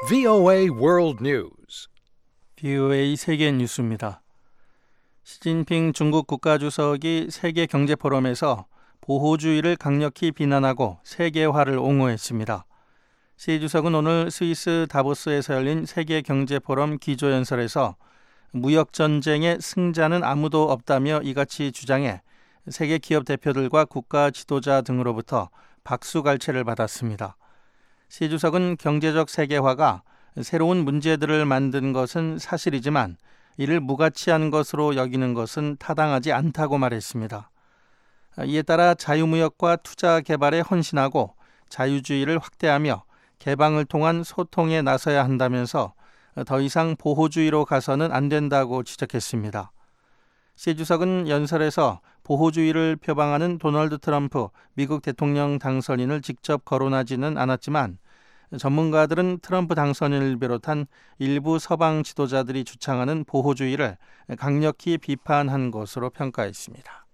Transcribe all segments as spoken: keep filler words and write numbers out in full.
브이오에이 World News. 브이오에이 세계 뉴스입니다. 시진핑 중국 국가주석이 세계 경제 포럼에서 보호주의를 강력히 비난하고 세계화를 옹호했습니다. 시 주석은 오늘 스위스 다보스에서 열린 세계 경제 포럼 기조연설에서 무역 전쟁의 승자는 아무도 없다며 이같이 주장해 세계 기업 대표들과 국가 지도자 등으로부터 박수갈채를 받았습니다. 시 주석은 경제적 세계화가 새로운 문제들을 만든 것은 사실이지만 이를 무가치한 것으로 여기는 것은 타당하지 않다고 말했습니다. 이에 따라 자유무역과 투자 개발에 헌신하고 자유주의를 확대하며 개방을 통한 소통에 나서야 한다면서 더 이상 보호주의로 가서는 안 된다고 지적했습니다. 시 주석은 연설에서 보호주의를 표방하는 도널드 트럼프 미국 대통령 당선인을 직접 거론하지는 않았지만 전문가들은 트럼프 당선인을 비롯한 일부 서방 지도자들이 주창하는 보호주의를 강력히 비판한 것으로 평가했습니다.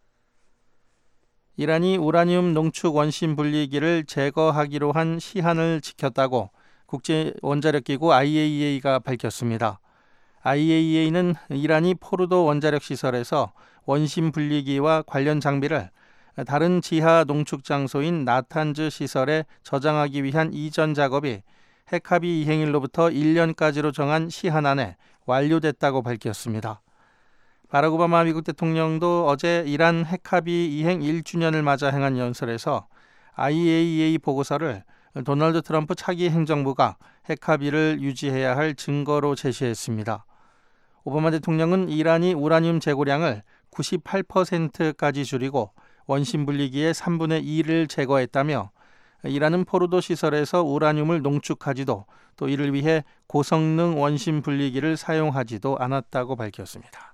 이란이 우라늄 농축 원심 분리기를 제거하기로 한 시한을 지켰다고 국제원자력기구 아이에이이에이가 밝혔습니다. 아이에이이에이는 이란이 포르도 원자력 시설에서 원심 분리기와 관련 장비를 다른 지하 농축 장소인 나탄즈 시설에 저장하기 위한 이전 작업이 핵합의 이행일로부터 일 년까지로 정한 시한 안에 완료됐다고 밝혔습니다. 바락 오바마 미국 대통령도 어제 이란 핵합의 이행 일 주년을 맞아 행한 연설에서 아이에이이에이 보고서를 도널드 트럼프 차기 행정부가 핵합의를 유지해야 할 증거로 제시했습니다. 오바마 대통령은 이란이 우라늄 재고량을 구십팔 퍼센트까지 줄이고 원심 분리기의 삼분의 이를 제거했다며 이란은 포르도 시설에서 우라늄을 농축하지도 또 이를 위해 고성능 원심 분리기를 사용하지도 않았다고 밝혔습니다.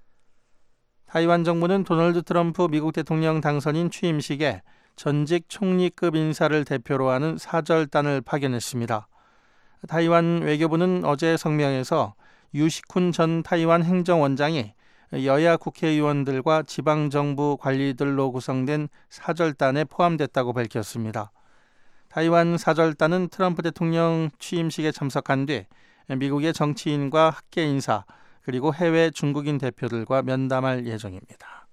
타이완 정부는 도널드 트럼프 미국 대통령 당선인 취임식에 전직 총리급 인사를 대표로 하는 사절단을 파견했습니다. 타이완 외교부는 어제 성명에서 유시쿤 전 타이완 행정원장이 여야 국회의원들과 지방정부 관리들로 구성된 사절단에 포함됐다고 밝혔습니다. 타이완 사절단은 트럼프 대통령 취임식에 참석한 뒤 미국의 정치인과 학계 인사 그리고 해외 중국인 대표들과 면담할 예정입니다.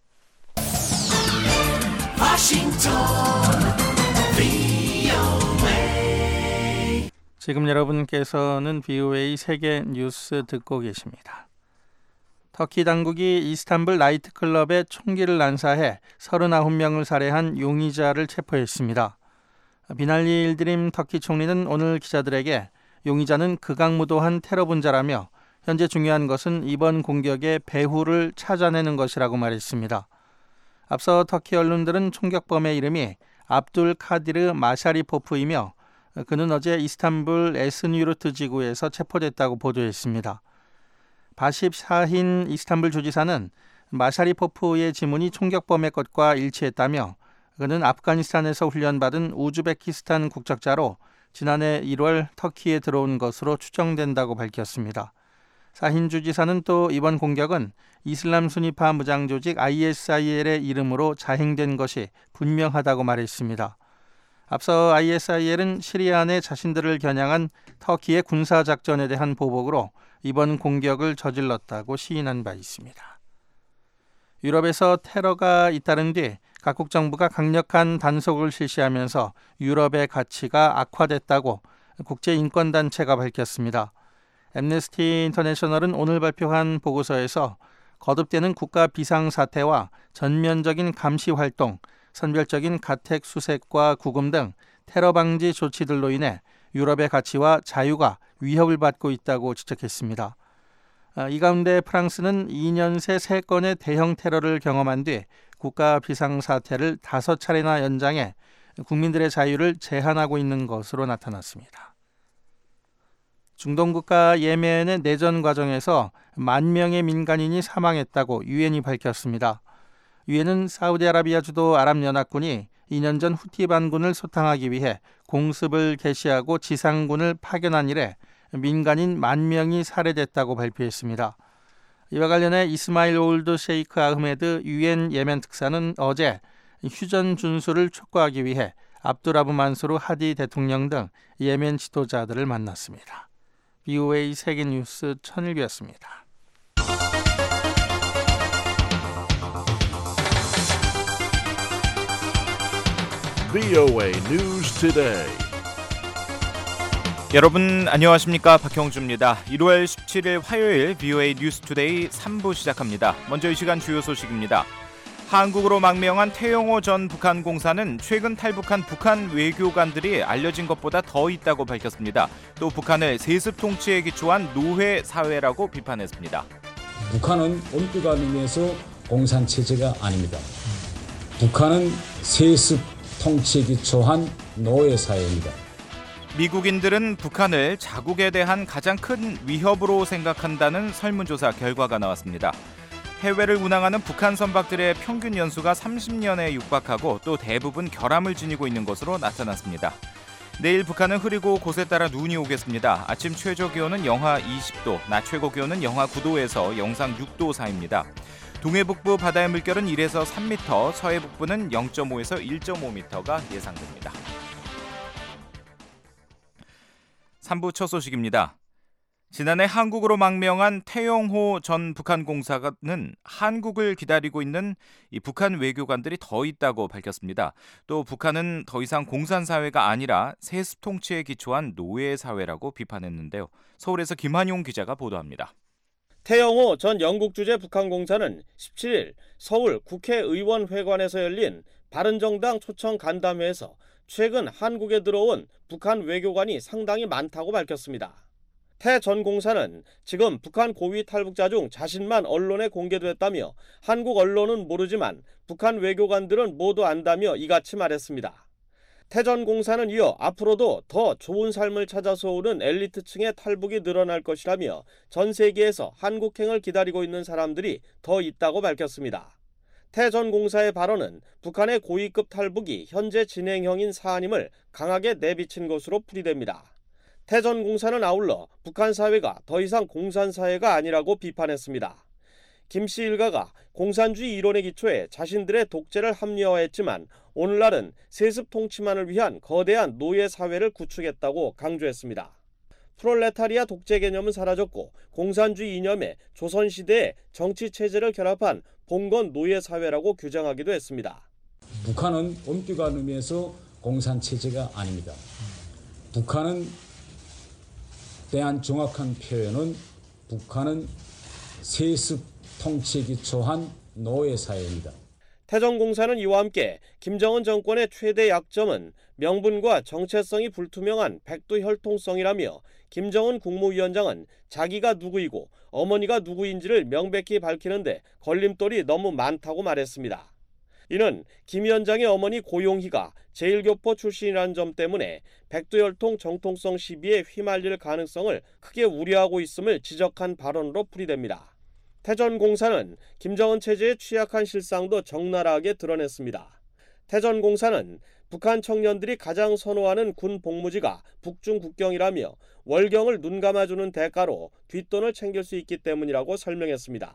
워싱턴 브이오에이. 지금 여러분께서는 브이오에이 세계 뉴스 듣고 계십니다. 터키 당국이 이스탄불 나이트클럽에 총기를 난사해 서른아홉 명을 살해한 용의자를 체포했습니다. 비날리 일드림 터키 총리는 오늘 기자들에게 용의자는 극악무도한 테러분자라며 현재 중요한 것은 이번 공격의 배후를 찾아내는 것이라고 말했습니다. 앞서 터키 언론들은 총격범의 이름이 압둘 카디르 마샤리포프이며 그는 어제 이스탄불 에스뉴르트 지구에서 체포됐다고 보도했습니다. 바십사힌 이스탄불 주지사는 마샤리포프의 지문이 총격범의 것과 일치했다며 그는 아프가니스탄에서 훈련받은 우즈베키스탄 국적자로 지난해 일월 터키에 들어온 것으로 추정된다고 밝혔습니다. 사힌 주지사는 또 이번 공격은 이슬람 순위파 무장조직 아이에스아이엘의 이름으로 자행된 것이 분명하다고 말했습니다. 앞서 아이에스아이엘은 시리아 내 자신들을 겨냥한 터키의 군사작전에 대한 보복으로 이번 공격을 저질렀다고 시인한 바 있습니다. 유럽에서 테러가 잇따른 뒤 각국 정부가 강력한 단속을 실시하면서 유럽의 가치가 악화됐다고 국제인권단체가 밝혔습니다. 앰네스티 인터내셔널은 오늘 발표한 보고서에서 거듭되는 국가 비상사태와 전면적인 감시활동, 선별적인 가택 수색과 구금 등 테러 방지 조치들로 인해 유럽의 가치와 자유가 위협을 받고 있다고 지적했습니다. 이 가운데 프랑스는 이 년 새 세 건의 대형 테러를 경험한 뒤 국가 비상사태를 다섯 차례나 연장해 국민들의 자유를 제한하고 있는 것으로 나타났습니다. 중동 국가 예멘의 내전 과정에서 만 명의 민간인이 사망했다고 유엔이 밝혔습니다. 유엔은 사우디아라비아 주도 아랍연합군이 이 년 전 후티 반군을 소탕하기 위해 공습을 개시하고 지상군을 파견한 이래 민간인 만 명이 살해됐다고 발표했습니다. 이와 관련해 이스마일 올드 셰이크 아흐메드 유엔 예멘 특사는 어제 휴전 준수를 촉구하기 위해 압두라브 만수르 하디 대통령 등 예멘 지도자들을 만났습니다. 브이오에이 세계뉴스 천일규였습니다. 브이오에이 News Today. 여러분 안녕하십니까, 박형주입니다. 일월 십칠일 화요일 브이오에이 뉴스투데이 삼 부 시작합니다. 먼저 이 시간 주요 소식입니다. 한국으로 망명한 태영호 전 북한 공사는 최근 탈북한 북한 외교관들이 알려진 것보다 더 있다고 밝혔습니다. 또 북한을 세습 통치에 기초한 노회 사회라고 비판했습니다. 북한은 엄격한 의미에서 공산체제가 아닙니다. 북한은 세습 통치에 기초한 노예 사회입니다. 미국인들은 북한을 자국에 대한 가장 큰 위협으로 생각한다는 설문조사 결과가 나왔습니다. 해외를 운항하는 북한 선박들의 평균 연수가 삼십 년에 육박하고 또 대부분 결함을 지니고 있는 것으로 나타났습니다. 내일 북한은 흐리고 곳에 따라 눈이 오겠습니다. 아침 최저 기온은 영하 이십 도, 낮 최고 기온은 영하 구 도에서 영상 육 도 사이입니다. 동해북부 바다의 물결은 일에서 삼 미터, 서해북부는 영 점 오에서 일 점 오 미터가 예상됩니다. 삼 부 첫 소식입니다. 지난해 한국으로 망명한 태영호 전 북한 공사는 한국을 기다리고 있는 이 북한 외교관들이 더 있다고 밝혔습니다. 또 북한은 더 이상 공산사회가 아니라 세습 통치에 기초한 노예 사회라고 비판했는데요. 서울에서 김한용 기자가 보도합니다. 태영호 전 영국 주재 북한 공사는 십칠일 서울 국회의원회관에서 열린 바른정당 초청 간담회에서 최근 한국에 들어온 북한 외교관이 상당히 많다고 밝혔습니다. 태 전 공사는 지금 북한 고위 탈북자 중 자신만 언론에 공개됐다며 한국 언론은 모르지만 북한 외교관들은 모두 안다며 이같이 말했습니다. 태 전 공사는 이어 앞으로도 더 좋은 삶을 찾아서 오는 엘리트층의 탈북이 늘어날 것이라며 전 세계에서 한국행을 기다리고 있는 사람들이 더 있다고 밝혔습니다. 태 전 공사의 발언은 북한의 고위급 탈북이 현재 진행형인 사안임을 강하게 내비친 것으로 풀이됩니다. 태 전 공사는 아울러 북한 사회가 더 이상 공산사회가 아니라고 비판했습니다. 김씨 일가가 공산주의 이론에 기초해 자신들의 독재를 합리화했지만 오늘날은 세습 통치만을 위한 거대한 노예 사회를 구축했다고 강조했습니다. 프롤레타리아 독재 개념은 사라졌고 공산주의 이념에 조선시대의 정치체제를 결합한 봉건 노예 사회라고 규정하기도 했습니다. 북한은 엄격한 의미에서 공산체제가 아닙니다. 북한은 대한 정확한 표현은 북한은 세습 통치에 기초한 노예 사회입니다. 태 전 공사는 이와 함께 김정은 정권의 최대 약점은 명분과 정체성이 불투명한 백두혈통성이라며 김정은 국무위원장은 자기가 누구이고 어머니가 누구인지를 명백히 밝히는데 걸림돌이 너무 많다고 말했습니다. 이는 김 위원장의 어머니 고용희가 제일교포 출신이라는 점 때문에 백두혈통 정통성 시비에 휘말릴 가능성을 크게 우려하고 있음을 지적한 발언으로 풀이됩니다. 태 전 공사는 김정은 체제의 취약한 실상도 적나라하게 드러냈습니다. 태 전 공사는 북한 청년들이 가장 선호하는 군 복무지가 북중 국경이라며 월경을 눈감아주는 대가로 뒷돈을 챙길 수 있기 때문이라고 설명했습니다.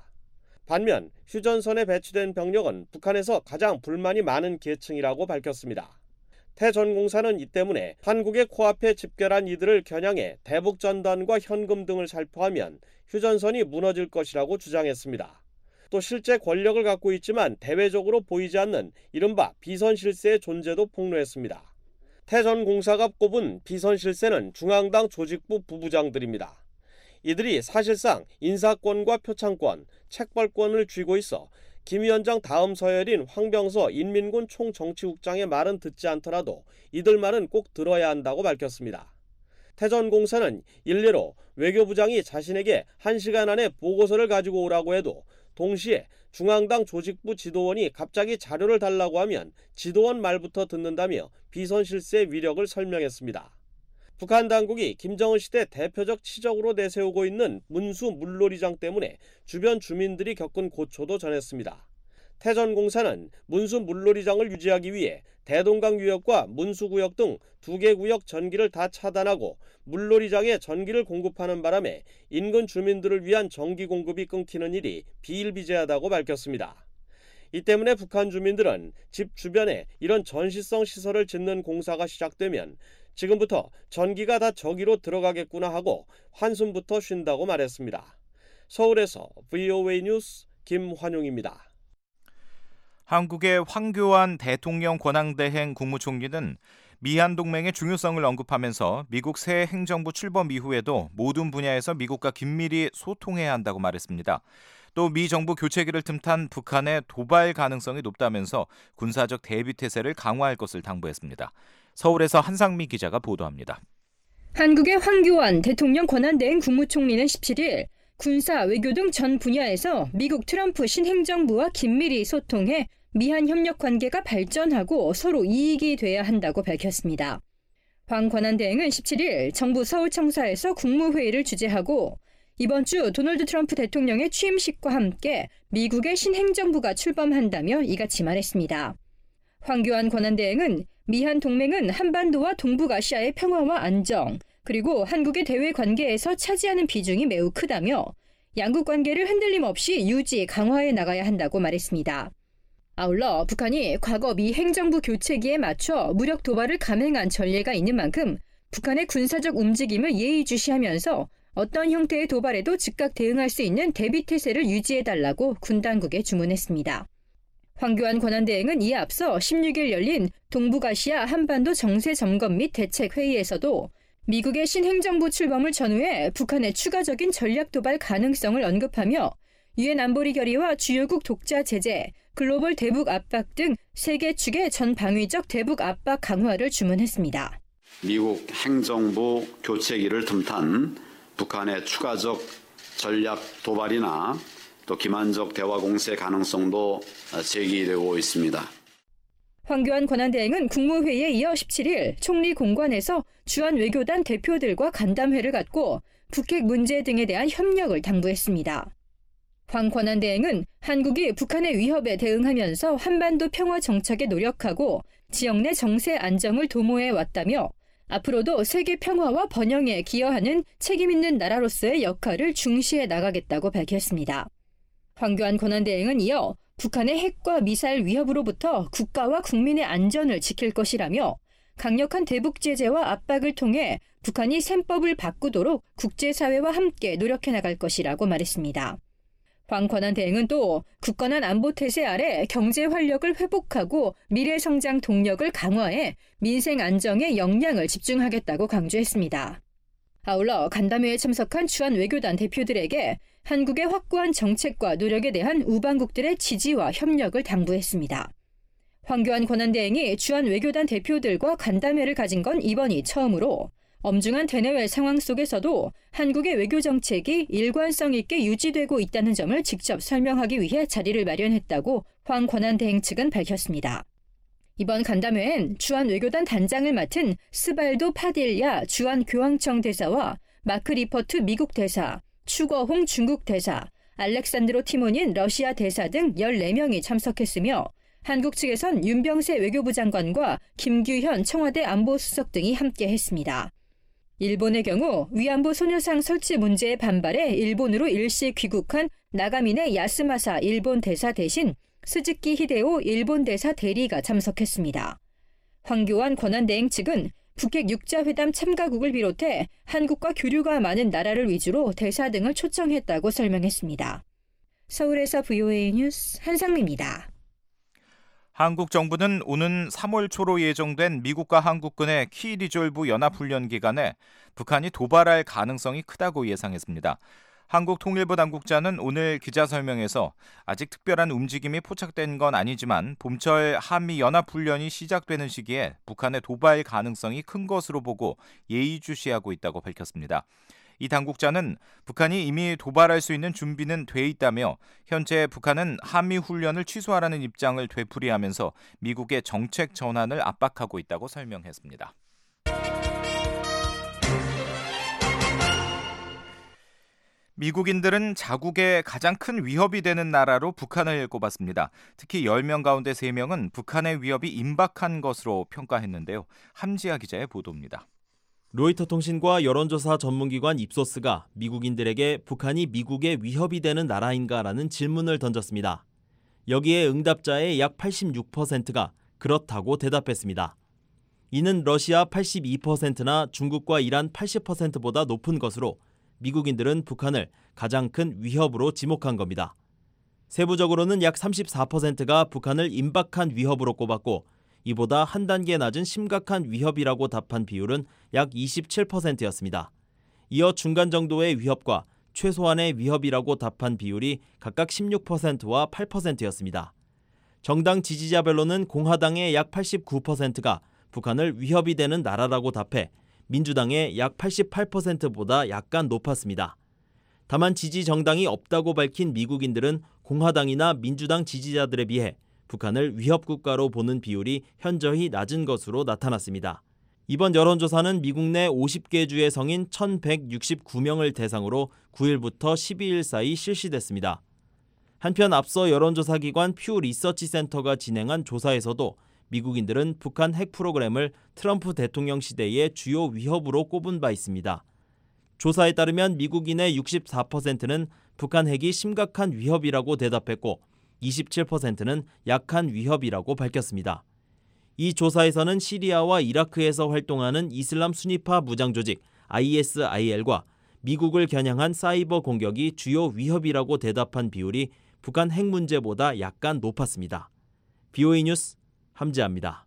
반면 휴전선에 배치된 병력은 북한에서 가장 불만이 많은 계층이라고 밝혔습니다. 태 전 공사는 이 때문에 한국의 코앞에 집결한 이들을 겨냥해 대북전단과 현금 등을 살포하면 휴전선이 무너질 것이라고 주장했습니다. 또 실제 권력을 갖고 있지만 대외적으로 보이지 않는 이른바 비선실세의 존재도 폭로했습니다. 태 전 공사가 꼽은 비선실세는 중앙당 조직부 부부장들입니다. 이들이 사실상 인사권과 표창권, 책벌권을 쥐고 있어 김 위원장 다음 서열인 황병서 인민군 총정치국장의 말은 듣지 않더라도 이들 말은 꼭 들어야 한다고 밝혔습니다. 태 전 공사는 일례로 외교부장이 자신에게 한 시간 안에 보고서를 가지고 오라고 해도 동시에 중앙당 조직부 지도원이 갑자기 자료를 달라고 하면 지도원 말부터 듣는다며 비선실세의 위력을 설명했습니다. 북한 당국이 김정은 시대 대표적 치적으로 내세우고 있는 문수 물놀이장 때문에 주변 주민들이 겪은 고초도 전했습니다. 태 전 공사는 문수 물놀이장을 유지하기 위해 대동강 유역과 문수구역 등 두 개 구역 전기를 다 차단하고 물놀이장에 전기를 공급하는 바람에 인근 주민들을 위한 전기 공급이 끊기는 일이 비일비재하다고 밝혔습니다. 이 때문에 북한 주민들은 집 주변에 이런 전시성 시설을 짓는 공사가 시작되면 지금부터 전기가 다 저기로 들어가겠구나 하고 한숨부터 쉰다고 말했습니다. 서울에서 브이오에이 뉴스 김환용입니다. 한국의 황교안 대통령 권한대행 국무총리는 미한 동맹의 중요성을 언급하면서 미국 새 행정부 출범 이후에도 모든 분야에서 미국과 긴밀히 소통해야 한다고 말했습니다. 또 미 정부 교체기를 틈탄 북한의 도발 가능성이 높다면서 군사적 대비태세를 강화할 것을 당부했습니다. 서울에서 한상미 기자가 보도합니다. 한국의 황교안 대통령 권한대행 국무총리는 십칠일 군사, 외교 등 전 분야에서 미국 트럼프 신행정부와 긴밀히 소통해 미한 협력 관계가 발전하고 서로 이익이 돼야 한다고 밝혔습니다. 황 권한대행은 십칠일 정부 서울청사에서 국무회의를 주재하고 이번 주 도널드 트럼프 대통령의 취임식과 함께 미국의 신행정부가 출범한다며 이같이 말했습니다. 황교안 권한대행은 미한 동맹은 한반도와 동북아시아의 평화와 안정, 그리고 한국의 대외 관계에서 차지하는 비중이 매우 크다며 양국 관계를 흔들림 없이 유지, 강화해 나가야 한다고 말했습니다. 아울러 북한이 과거 미 행정부 교체기에 맞춰 무력 도발을 감행한 전례가 있는 만큼 북한의 군사적 움직임을 예의주시하면서 어떤 형태의 도발에도 즉각 대응할 수 있는 대비태세를 유지해달라고 군 당국에 주문했습니다. 황교안 권한대행은 이에 앞서 십육일 열린 동북아시아 한반도 정세 점검 및 대책 회의에서도 미국의 신행정부 출범을 전후해 북한의 추가적인 전략 도발 가능성을 언급하며 유엔 안보리 결의와 주요국 독자 제재, 글로벌 대북 압박 등 세계 축의 전 방위적 대북 압박 강화를 주문했습니다. 미국 행정부 교체기를 틈탄 북한의 추가적 전략 도발이나 또 기만적 대화 공세 가능성도 제기되고 있습니다. 황교안 권한대행은 국무회의에 이어 십칠일 총리 공관에서 주한 외교단 대표들과 간담회를 갖고 북핵 문제 등에 대한 협력을 당부했습니다. 황 권한대행은 한국이 북한의 위협에 대응하면서 한반도 평화 정착에 노력하고 지역 내 정세 안정을 도모해 왔다며 앞으로도 세계 평화와 번영에 기여하는 책임 있는 나라로서의 역할을 중시해 나가겠다고 밝혔습니다. 황교안 권한대행은 이어 북한의 핵과 미사일 위협으로부터 국가와 국민의 안전을 지킬 것이라며 강력한 대북 제재와 압박을 통해 북한이 셈법을 바꾸도록 국제사회와 함께 노력해 나갈 것이라고 말했습니다. 황 권한대행은 또 굳건한 안보 태세 아래 경제 활력을 회복하고 미래 성장 동력을 강화해 민생 안정에 역량을 집중하겠다고 강조했습니다. 아울러 간담회에 참석한 주한 외교단 대표들에게 한국의 확고한 정책과 노력에 대한 우방국들의 지지와 협력을 당부했습니다. 황교안 권한대행이 주한 외교단 대표들과 간담회를 가진 건 이번이 처음으로 엄중한 대내외 상황 속에서도 한국의 외교 정책이 일관성 있게 유지되고 있다는 점을 직접 설명하기 위해 자리를 마련했다고 황 권한대행 측은 밝혔습니다. 이번 간담회엔 주한 외교단 단장을 맡은 스발도 파딜야 주한 교황청 대사와 마크 리퍼트 미국 대사, 추거홍 중국 대사, 알렉산드로 티모닌 러시아 대사 등 열네 명이 참석했으며 한국 측에선 윤병세 외교부 장관과 김규현 청와대 안보수석 등이 함께했습니다. 일본의 경우 위안부 소녀상 설치 문제에 반발해 일본으로 일시 귀국한 나가미네 야스마사 일본 대사 대신 스즈키 히데오 일본 대사 대리가 참석했습니다. 황교안 권한대행 측은 북핵 육자회담 참가국을 비롯해 한국과 교류가 많은 나라를 위주로 대사 등을 초청했다고 설명했습니다. 서울에서 브이오에이 뉴스 한상미입니다. 한국 정부는 오는 삼월 초로 예정된 미국과 한국군의 키 리졸브 연합훈련 기간에 북한이 도발할 가능성이 크다고 예상했습니다. 한국통일부 당국자는 오늘 기자설명에서 아직 특별한 움직임이 포착된 건 아니지만 봄철 한미 연합훈련이 시작되는 시기에 북한의 도발 가능성이 큰 것으로 보고 예의주시하고 있다고 밝혔습니다. 이 당국자는 북한이 이미 도발할 수 있는 준비는 돼 있다며 현재 북한은 한미 훈련을 취소하라는 입장을 되풀이하면서 미국의 정책 전환을 압박하고 있다고 설명했습니다. 미국인들은 자국의 가장 큰 위협이 되는 나라로 북한을 꼽았습니다. 특히 열 명 가운데 세 명은 북한의 위협이 임박한 것으로 평가했는데요. 함지아 기자의 보도입니다. 로이터 통신과 여론조사 전문기관 입소스가 미국인들에게 북한이 미국의 위협이 되는 나라인가라는 질문을 던졌습니다. 여기에 응답자의 약 팔십육 퍼센트가 그렇다고 대답했습니다. 이는 러시아 팔십이 퍼센트나 중국과 이란 팔십 퍼센트보다 높은 것으로 미국인들은 북한을 가장 큰 위협으로 지목한 겁니다. 세부적으로는 약 삼십사 퍼센트가 북한을 임박한 위협으로 꼽았고 이보다 한 단계 낮은 심각한 위협이라고 답한 비율은 약 이십칠 퍼센트였습니다. 이어 중간 정도의 위협과 최소한의 위협이라고 답한 비율이 각각 십육 퍼센트와 팔 퍼센트였습니다. 정당 지지자별로는 공화당의 약 팔십구 퍼센트가 북한을 위협이 되는 나라라고 답해 민주당의 약 팔십팔 퍼센트보다 약간 높았습니다. 다만 지지 정당이 없다고 밝힌 미국인들은 공화당이나 민주당 지지자들에 비해 북한을 위협 국가로 보는 비율이 현저히 낮은 것으로 나타났습니다. 이번 여론조사는 미국 내 오십 개 주의 성인 천백육십구 명을 대상으로 구일부터 십이일 사이 실시됐습니다. 한편 앞서 여론조사 기관 퓨 리서치 센터가 진행한 조사에서도 미국인들은 북한 핵 프로그램을 트럼프 대통령 시대의 주요 위협으로 꼽은 바 있습니다. 조사에 따르면 미국인의 육십사 퍼센트는 북한 핵이 심각한 위협이라고 대답했고 이십칠 퍼센트는 약한 위협이라고 밝혔습니다. 이 조사에서는 시리아와 이라크에서 활동하는 이슬람 순위파 무장 조직 아이에스아이엘과 미국을 겨냥한 사이버 공격이 주요 위협이라고 대답한 비율이 북한 핵 문제보다 약간 높았습니다. 비오에이 뉴스 함재합니다.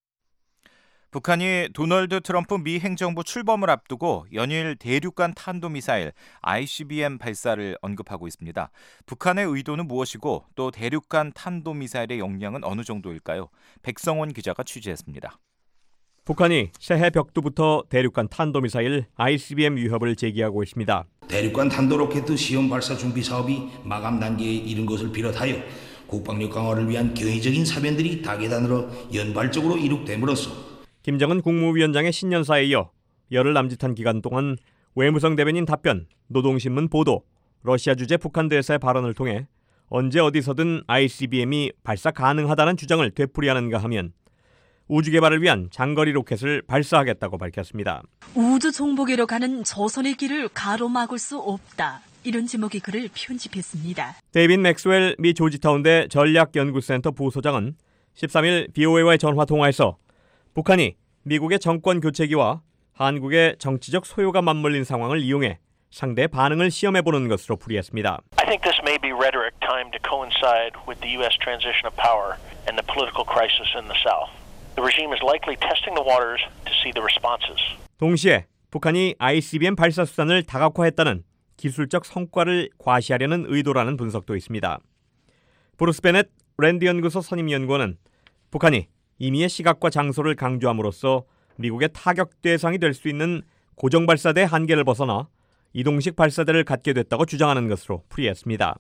북한이 도널드 트럼프 미 행정부 출범을 앞두고 연일 대륙간 탄도미사일 아이씨비엠 발사를 언급하고 있습니다. 북한의 의도는 무엇이고 또 대륙간 탄도미사일의 역량은 어느 정도일까요? 백성원 기자가 취재했습니다. 북한이 새해 벽두부터 대륙간 탄도미사일 아이씨비엠 위협을 제기하고 있습니다. 대륙간 탄도로켓 시험 발사 준비 사업이 마감 단계에 이른 것을 비롯하여 국방력 강화를 위한 경의적인 사변들이 다계단으로 연발적으로 이룩됨으로써 김정은 국무위원장의 신년사에 이어 열흘 남짓한 기간 동안 외무성 대변인 답변, 노동신문 보도, 러시아 주재 북한 대사의 발언을 통해 언제 어디서든 아이씨비엠이 발사 가능하다는 주장을 되풀이하는가 하면 우주 개발을 위한 장거리 로켓을 발사하겠다고 밝혔습니다. 우주 정복으로 가는 조선의 길을 가로막을 수 없다. 이런 제목의 글을 편집했습니다. 데이빗 맥스웰 미 조지타운대 전략연구센터 부소장은 십삼일 비오에이와의 전화통화에서 북한이 미국의 정권 교체기와 한국의 정치적 소요가 맞물린 상황을 이용해 상대의 반응을 시험해보는 것으로 풀이했습니다. I think this may be rhetoric timed to coincide with the U S transition of power and the political crisis in the South. The regime is likely testing the waters to see the responses. 동시에 북한이 아이씨비엠 발사 수단을 다각화했다는 기술적 성과를 과시하려는 의도라는 분석도 있습니다. 브루스 베넷 랜드 연구소 선임 연구원은 북한이 임의의 시각과 장소를 강조함으로써 미국의 타격 대상이 될 수 있는 고정 발사대 한계를 벗어나 이동식 발사대를 갖게 됐다고 주장하는 것으로 풀이했습니다.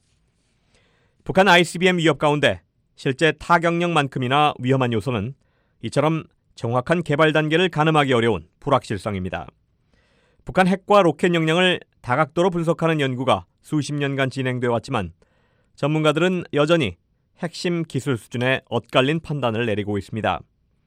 북한 아이씨비엠 위협 가운데 실제 타격력만큼이나 위험한 요소는 이처럼 정확한 개발 단계를 가늠하기 어려운 불확실성입니다. 북한 핵과 로켓 역량을 다각도로 분석하는 연구가 수십 년간 진행되어 왔지만 전문가들은 여전히 핵심 기술 수준의 엇갈린 판단을 내리고 있습니다.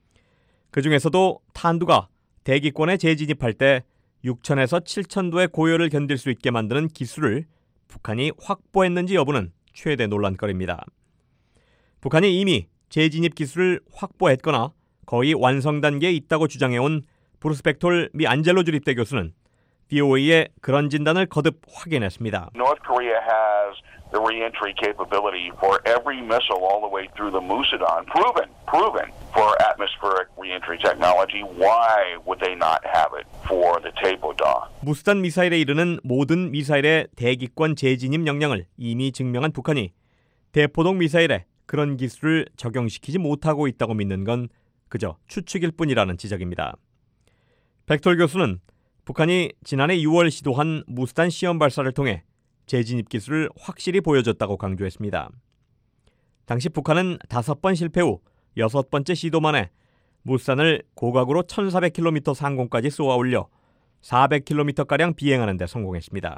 그중에서도 탄두가 대기권에 재진입할 때 육천에서 칠천 도의 고열을 견딜 수 있게 만드는 기술을 북한이 확보했는지 여부는 최대 논란거리입니다. 북한이 이미 재진입 기술을 확보했거나 거의 완성 단계에 있다고 주장해온 브루스 벡톨 미 안젤로 주립대 교수는 비오에이의 그런 진단을 거듭 확인했습니다. North Korea has the re-entry capability for every missile all the way through the Musadon, proven, proven for atmospheric re-entry technology. Why would they not have it for the Taepo-da? 무스단 미사일에 이르는 모든 미사일의 대기권 재진입 역량을 이미 증명한 북한이 대포동 미사일에 그런 기술을 적용시키지 못하고 있다고 믿는 건 그저 추측일 뿐이라는 지적입니다. 벡톨 교수는 북한이 지난해 유월 시도한 무스단 시험 발사를 통해 재진입 기술을 확실히 보여줬다고 강조했습니다. 당시 북한은 다섯 번 실패 후 여섯 번째 시도 만에 무스단을 고각으로 천사백 킬로미터 상공까지 쏘아 올려 사백 킬로미터가량 비행하는 데 성공했습니다.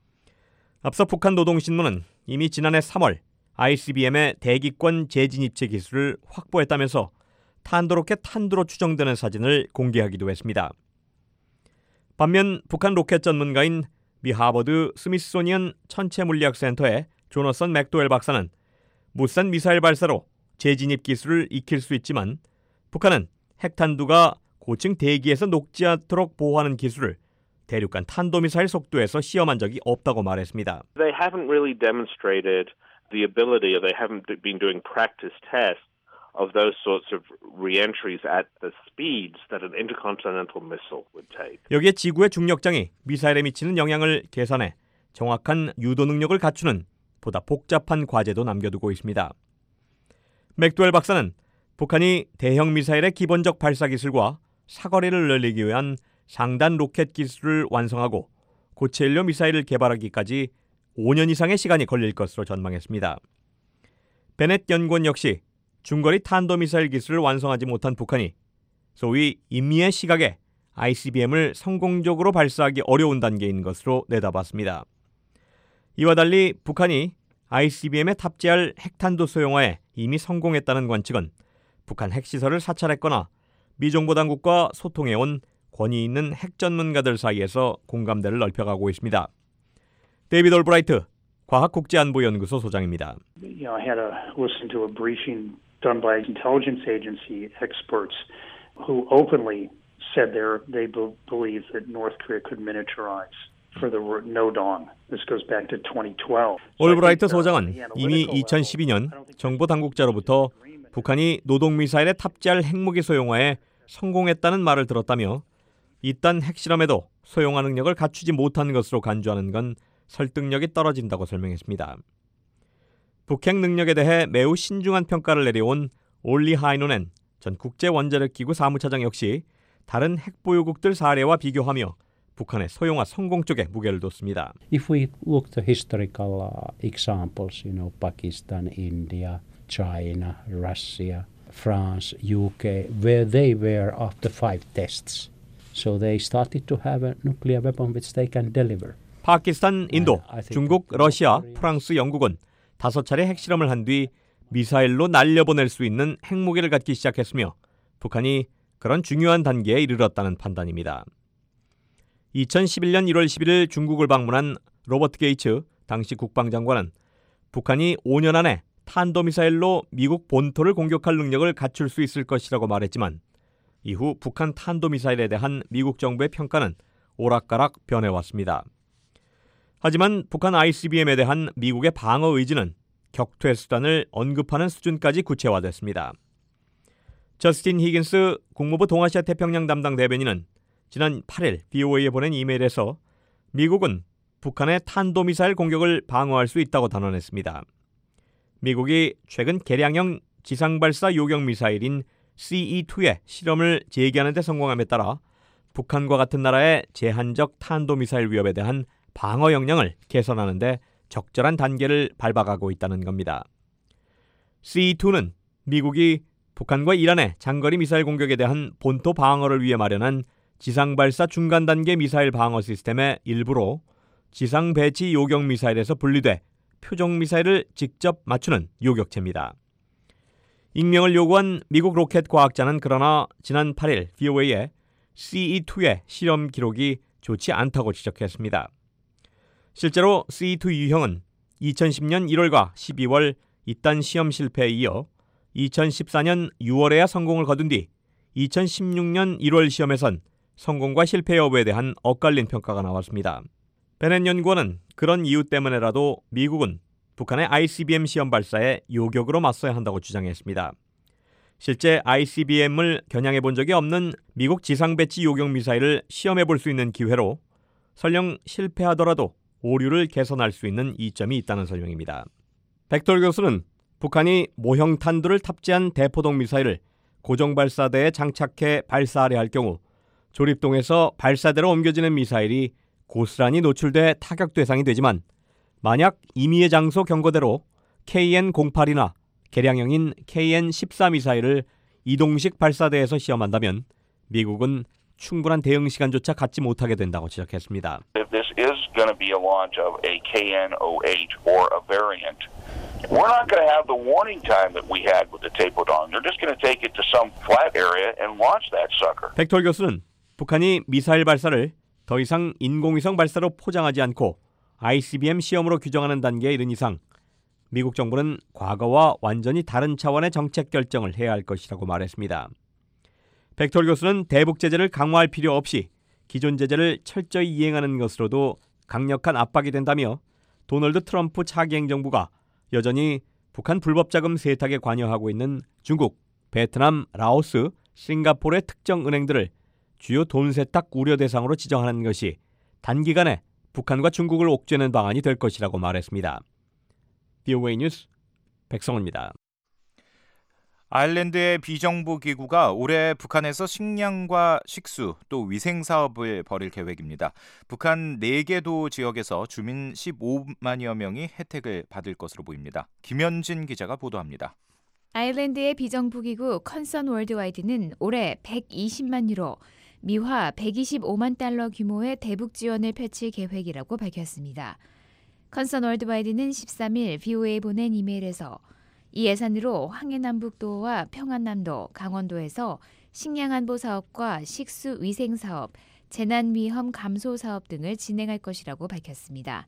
앞서 북한 노동신문은 이미 지난해 삼월 아이씨비엠의 대기권 재진입체 기술을 확보했다면서 탄도로켓 탄두로 추정되는 사진을 공개하기도 했습니다. 반면 북한 로켓 전문가인 미 하버드 스미소니언 천체물리학센터의 조너선 맥도웰 박사는 무스단 미사일 발사로 재진입 기술을 익힐 수 있지만 북한은 핵탄두가 고층 대기에서 녹지 않도록 보호하는 기술을 대륙간 탄도미사일 속도에서 시험한 적이 없다고 말했습니다. They haven't really demonstrated the ability, or they haven't been doing practice tests of those sorts of reentries at the speeds that an intercontinental missile would take. 여기에 지구의 중력장이 미사일에 미치는 영향을 계산해 정확한 유도 능력을 갖추는 보다 복잡한 과제도 남겨두고 있습니다. 맥도웰 박사는 북한이 대형 미사일의 기본적 발사 기술과 사거리를 늘리기 위한 상단 로켓 기술을 완성하고 고체 연료 미사일을 개발하기까지 오 년 이상의 시간이 걸릴 것으로 전망했습니다. 베넷 연구원 역시 중거리 탄도미사일 기술을 완성하지 못한 북한이 소위 인미의 시각에 아이씨비엠을 성공적으로 발사하기 어려운 단계인 것으로 내다봤습니다. 이와 달리 북한이 아이씨비엠에 탑재할 핵탄두 소형화에 이미 성공했다는 관측은 북한 핵시설을 사찰했거나 미정보 당국과 소통해온 권위 있는 핵 전문가들 사이에서 공감대를 넓혀가고 있습니다. 데이비드 올브라이트 과학국제안보연구소 소장입니다. You know, I had a listen to a briefing done by intelligence agency experts who openly said they they believe that North Korea could miniaturize for the no dawn. This goes back to twenty twelve. 올브라이트 소장은 이미 이천십이 년 정보 당국자로부터 북한이 노동미사일에 탑재할 핵무기 소형화에 성공했다는 말을 들었다며 이딴 핵실험에도 소형화 능력을 갖추지 못한 것으로 간주하는 건 설득력이 떨어진다고 설명했습니다. 북핵 능력에 대해 매우 신중한 평가를 내려온 올리 하이노넨 전 국제원자력기구 사무차장 역시 다른 핵보유국들 사례와 비교하며 북한의 소형화 성공 쪽에 무게를 뒀습니다. If we look the historical uh, examples, you know, Pakistan, India, China, Russia, France, U K, where they were after five tests. So they started to have a nuclear weapon which they can deliver. 파키스탄, 인도, 중국, 러시아, 프랑스, 영국은 다섯 차례 핵실험을 한 뒤 미사일로 날려보낼 수 있는 핵무기를 갖기 시작했으며 북한이 그런 중요한 단계에 이르렀다는 판단입니다. 이천십일 년 일월 십일일 중국을 방문한 로버트 게이츠 당시 국방장관은 북한이 오 년 안에 탄도미사일로 미국 본토를 공격할 능력을 갖출 수 있을 것이라고 말했지만 이후 북한 탄도미사일에 대한 미국 정부의 평가는 오락가락 변해왔습니다. 하지만 북한 아이씨비엠에 대한 미국의 방어 의지는 격퇴 수단을 언급하는 수준까지 구체화됐습니다. 저스틴 히긴스 국무부 동아시아 태평양 담당 대변인은 지난 팔일 브이오에이에 보낸 이메일에서 미국은 북한의 탄도미사일 공격을 방어할 수 있다고 단언했습니다. 미국이 최근 개량형 지상발사 요격 미사일인 씨이 투의 실험을 재개하는 데 성공함에 따라 북한과 같은 나라의 제한적 탄도미사일 위협에 대한 방어 역량을 개선하는 데 적절한 단계를 밟아가고 있다는 겁니다. 씨이 투는 미국이 북한과 이란의 장거리 미사일 공격에 대한 본토 방어를 위해 마련한 지상발사 중간 단계 미사일 방어 시스템의 일부로 지상 배치 요격 미사일에서 분리돼 표적 미사일을 직접 맞추는 요격체입니다. 익명을 요구한 미국 로켓 과학자는 그러나 지난 팔일 브이오에이에 씨이 투의 실험 기록이 좋지 않다고 지적했습니다. 실제로 씨이 투 유형은 이천십 년 일월과 십이월 이딴 시험 실패에 이어 이천십사 년 유월에야 성공을 거둔 뒤 이천십육 년 일월 시험에선 성공과 실패 여부에 대한 엇갈린 평가가 나왔습니다. 베넷 연구원은 그런 이유 때문에라도 미국은 북한의 아이씨비엠 시험 발사에 요격으로 맞서야 한다고 주장했습니다. 실제 아이씨비엠을 겨냥해 본 적이 없는 미국 지상배치 요격 미사일을 시험해 볼 수 있는 기회로 설령 실패하더라도 오류를 개선할 수 있는 이점이 있다는 설명입니다. 백돌 교수는 북한이 모형 탄두를 탑재한 대포동 미사일을 고정발사대에 장착해 발사하려 할 경우 조립동에서 발사대로 옮겨지는 미사일이 고스란히 노출돼 타격 대상이 되지만 만약 임의의 장소 경고대로 케이엔 공팔이나 개량형인 케이엔 십사 미사일을 이동식 발사대에서 시험한다면 미국은 충분한 대응 시간조차 갖지 못하게 된다고 지적했습니다. If this is going to be a launch of a 케이엔 오에잇 or a variant, we're not going to have the warning time that we had with the Taepodong. They're just going to take it to some flat area and launch that sucker. 백돌 교수는 북한이 미사일 발사를 더 이상 인공위성 발사로 포장하지 않고 아이씨비엠 시험으로 규정하는 단계에 이른 이상 미국 정부는 과거와 완전히 다른 차원의 정책 결정을 해야 할 것이라고 말했습니다. 벡터 교수는 대북 제재를 강화할 필요 없이 기존 제재를 철저히 이행하는 것으로도 강력한 압박이 된다며 도널드 트럼프 차기 행정부가 여전히 북한 불법 자금 세탁에 관여하고 있는 중국, 베트남, 라오스, 싱가포르의 특정 은행들을 주요 돈 세탁 우려 대상으로 지정하는 것이 단기간에 북한과 중국을 옥죄는 방안이 될 것이라고 말했습니다. 비오에이 뉴스 백성호입니다. 아일랜드의 비정부 기구가 올해 북한에서 식량과 식수 또 위생 사업을 벌일 계획입니다. 북한 네 개 도 지역에서 주민 십오만여 명이 혜택을 받을 것으로 보입니다. 김현진 기자가 보도합니다. 아일랜드의 비정부기구 컨선 월드와이드는 올해 백이십만 유로, 미화 백이십오만 달러 규모의 대북 지원을 펼칠 계획이라고 밝혔습니다. 컨선 월드와이드는 십삼 일 비오에이에 보낸 이메일에서 이 예산으로 황해남북도와 평안남도, 강원도에서 식량안보 사업과 식수위생 사업, 재난위험 감소 사업 등을 진행할 것이라고 밝혔습니다.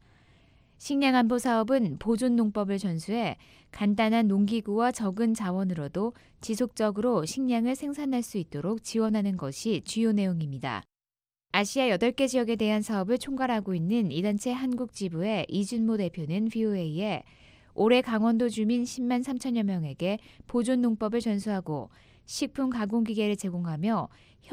식량안보 사업은 보존농법을 전수해 간단한 농기구와 적은 자원으로도 지속적으로 식량을 생산할 수 있도록 지원하는 것이 주요 내용입니다. 아시아 여덟 개 지역에 대한 사업을 총괄하고 있는 이 단체 한국 지부의 이준모 대표는 비오에이에 올해 강원도 주민 십만 삼천여 명에게 보존농법을 전수하고 식품 가공기계를 제공하며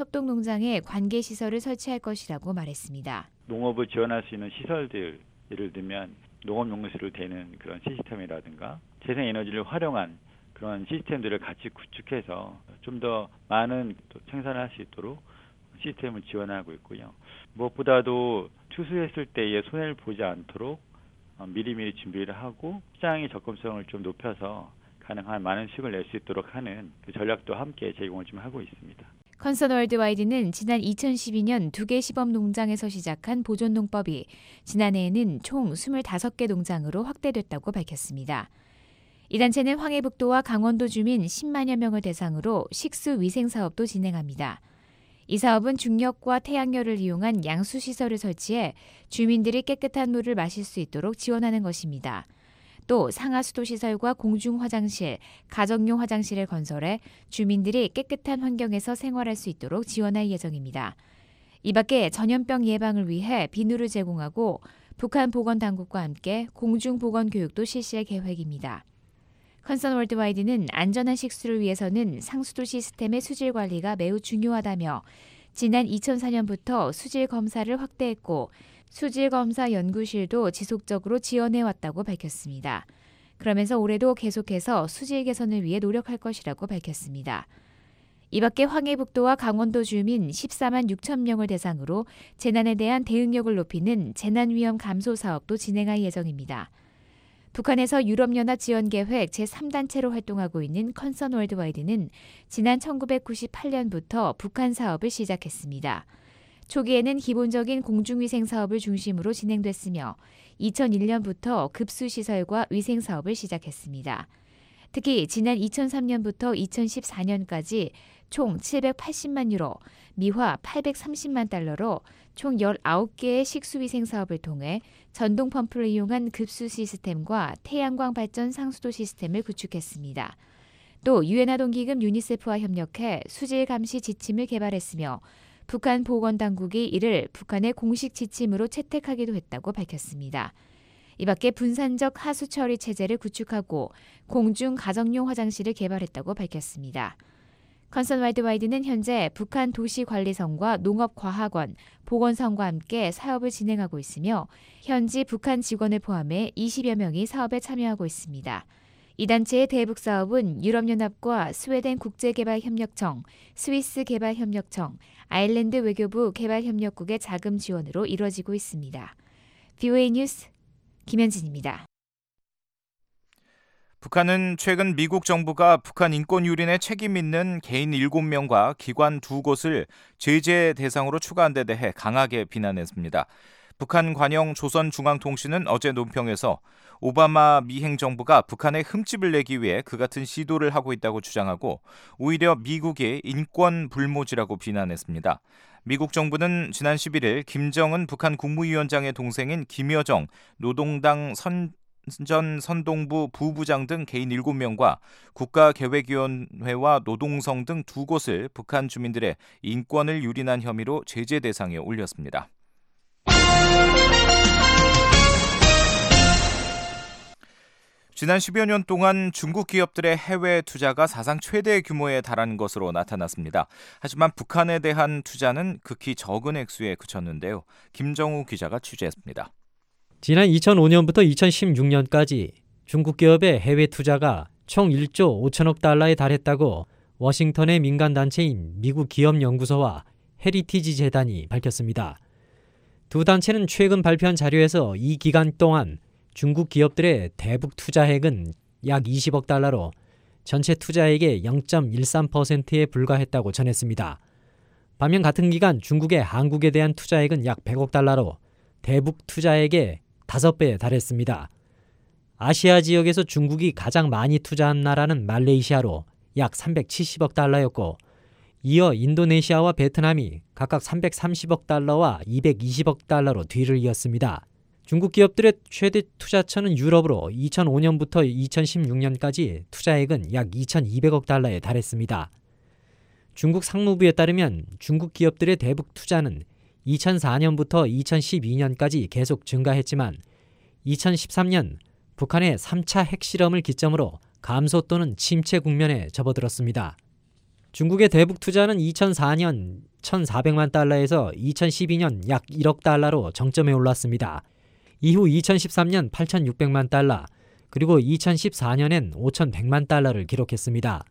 협동농장에 관계시설을 설치할 것이라고 말했습니다. 농업을 지원할 수 있는 시설들, 예를 들면 농업용수를 대는 그런 시스템이라든가 재생에너지를 활용한 그런 시스템들을 같이 구축해서 좀 더 많은 생산을 할 수 있도록 시스템을 지원하고 있고요. 무엇보다도 추수했을 때에 손해를 보지 않도록 미리미리 준비를 하고 시장의 접근성을 좀 높여서 가능한 많은 수익을 낼 수 있도록 하는 그 전략도 함께 제공을 좀 하고 있습니다. 컨선 월드와이드는 지난 이천십이 년 두 개 시범 농장에서 시작한 보존농법이 지난해에는 총 스물다섯 개 농장으로 확대됐다고 밝혔습니다. 이 단체는 황해북도와 강원도 주민 십만여 명을 대상으로 식수위생 사업도 진행합니다. 이 사업은 중력과 태양열을 이용한 양수시설을 설치해 주민들이 깨끗한 물을 마실 수 있도록 지원하는 것입니다. 또 상하수도시설과 공중화장실, 가정용 화장실을 건설해 주민들이 깨끗한 환경에서 생활할 수 있도록 지원할 예정입니다. 이 밖에 전염병 예방을 위해 비누를 제공하고 북한 보건당국과 함께 공중보건교육도 실시할 계획입니다. 컨선 월드와이드는 안전한 식수를 위해서는 상수도 시스템의 수질 관리가 매우 중요하다며 지난 이천사 년부터 수질 검사를 확대했고 수질검사 연구실도 지속적으로 지원해왔다고 밝혔습니다. 그러면서 올해도 계속해서 수질 개선을 위해 노력할 것이라고 밝혔습니다. 이 밖에 황해북도와 강원도 주민 십사만 육천 명을 대상으로 재난에 대한 대응력을 높이는 재난위험 감소 사업도 진행할 예정입니다. 북한에서 유럽연합 지원계획 제삼 단체로 활동하고 있는 컨선 월드와이드는 지난 천구백구십팔 년부터 북한 사업을 시작했습니다. 초기에는 기본적인 공중위생 사업을 중심으로 진행됐으며 이천일 년부터 급수시설과 위생 사업을 시작했습니다. 특히 지난 이천삼 년부터 이천십사 년까지 총 칠백팔십만 유로, 미화 팔백삼십만 달러로 총 열아홉 개의 식수위생 사업을 통해 전동 펌프를 이용한 급수 시스템과 태양광 발전 상수도 시스템을 구축했습니다. 또 유엔 아동기금 유니세프와 협력해 수질 감시 지침을 개발했으며 북한 보건당국이 이를 북한의 공식 지침으로 채택하기도 했다고 밝혔습니다. 이 밖에 분산적 하수 처리 체제를 구축하고 공중 가정용 화장실을 개발했다고 밝혔습니다. 컨선 월드와이드는 현재 북한 도시관리성과 농업과학원, 보건성과 함께 사업을 진행하고 있으며 현지 북한 직원을 포함해 이십여 명이 사업에 참여하고 있습니다. 이 단체의 대북 사업은 유럽연합과 스웨덴 국제개발협력청, 스위스 개발협력청, 아일랜드 외교부 개발협력국의 자금 지원으로 이루어지고 있습니다. 비오에이 뉴스 김현진입니다. 북한은 최근 미국 정부가 북한 인권 유린에 책임 있는 개인 일곱 명과 기관 두 곳을 제재 대상으로 추가한 데 대해 강하게 비난했습니다. 북한 관영 조선중앙통신은 어제 논평에서 오바마 미 행정부가 북한에 흠집을 내기 위해 그 같은 시도를 하고 있다고 주장하고 오히려 미국이 인권 불모지라고 비난했습니다. 미국 정부는 지난 십일 일 김정은 북한 국무위원장의 동생인 김여정 노동당 선 전 선동부 부부장 등 개인 일곱 명과 국가계획위원회와 노동성 등 두 곳을 북한 주민들의 인권을 유린한 혐의로 제재 대상에 올렸습니다. 지난 십여 년 동안 중국 기업들의 해외 투자가 사상 최대 규모에 달한 것으로 나타났습니다. 하지만 북한에 대한 투자는 극히 적은 액수에 그쳤는데요. 김정우 기자가 취재했습니다. 지난 이천오 년부터 이천십육 년까지 중국 기업의 해외 투자가 총 일조 오천억 달러에 달했다고 워싱턴의 민간단체인 미국 기업연구소와 헤리티지 재단이 밝혔습니다. 두 단체는 최근 발표한 자료에서 이 기간 동안 중국 기업들의 대북 투자액은 약 이십억 달러로 전체 투자액의 영 점 일삼 퍼센트에 불과했다고 전했습니다. 반면 같은 기간 중국의 한국에 대한 투자액은 약 백억 달러로 대북 투자액의 다섯 배에 달했습니다. 아시아 지역에서 중국이 가장 많이 투자한 나라는 말레이시아로 약 삼백칠십억 달러였고 이어 인도네시아와 베트남이 각각 삼백삼십억 달러와 이백이십억 달러로 뒤를 이었습니다. 중국 기업들의 최대 투자처는 유럽으로 이천오 년부터 이천십육 년까지 투자액은 약 이천이백억 달러에 달했습니다. 중국 상무부에 따르면 중국 기업들의 대북 투자는 이천사 년부터 이천십이 년까지 계속 증가했지만 이천십삼 년 북한의 삼 차 핵실험을 기점으로 감소 또는 침체 국면에 접어들었습니다. 중국의 대북 투자는 이천사 년 천사백만 달러에서 이천십이 년 약 일억 달러로 정점에 올랐습니다. 이후 이천십삼 년 팔천육백만 달러, 그리고 이천십사 년엔 오천백만 달러를 기록했습니다.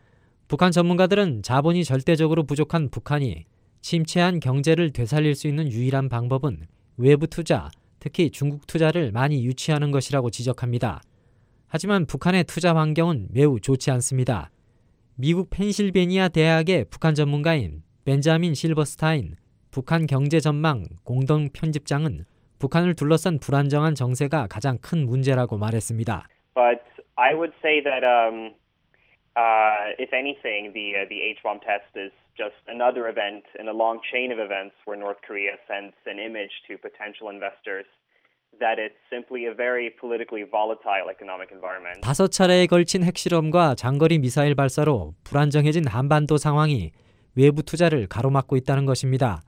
북한 전문가들은 자본이 절대적으로 부족한 북한이 침체한 경제를 되살릴 수 있는 유일한 방법은 외부 투자, 특히 중국 투자를 많이 유치하는 것이라고 지적합니다. 하지만 북한의 투자 환경은 매우 좋지 않습니다. 미국 펜실베니아 대학의 북한 전문가인 벤자민 실버스타인 북한 경제 전망 공동 편집장은 북한을 둘러싼 불안정한 정세가 가장 큰 문제라고 말했습니다. But I would say that um, uh, if anything, the uh, the H-bomb test is just another event in a long chain of events where North Korea sends an image to potential investors that it's simply a very politically volatile economic environment. 다섯 차례에 걸친 핵실험과 장거리 미사일 발사로 불안정해진 한반도 상황이 외부 투자를 가로막고 있다는 것입니다.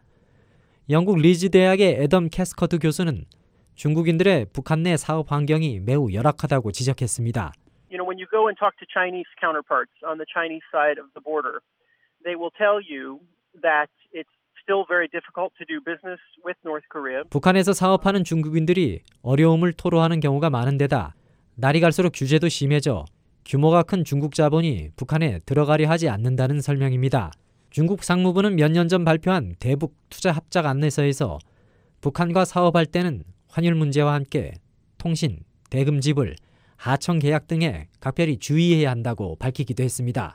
영국 리즈 대학의 애덤 캐스커트 교수는 중국인들의 북한 내 사업 환경이 매우 열악하다고 지적했습니다. You know, when you go and talk to Chinese counterparts on the Chinese side of the border, they will tell you that it's still very difficult to do business with North Korea. 북한에서 사업하는 중국인들이 어려움을 토로하는 경우가 많은 데다 날이 갈수록 규제도 심해져 규모가 큰 중국 자본이 북한에 들어가려 하지 않는다는 설명입니다. 중국 상무부는 몇 년 전 발표한 대북 투자 합작 안내서에서 북한과 사업할 때는 환율 문제와 함께 통신, 대금 지불, 하청 계약 등에 각별히 주의해야 한다고 밝히기도 했습니다.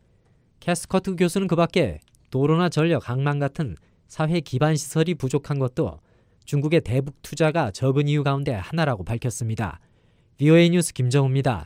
캐스커트 교수는 그 밖에 도로나 전력, 항만 같은 사회 기반 시설이 부족한 것도 중국의 대북 투자가 적은 이유 가운데 하나라고 밝혔습니다. 브이오에이 뉴스 김정우입니다.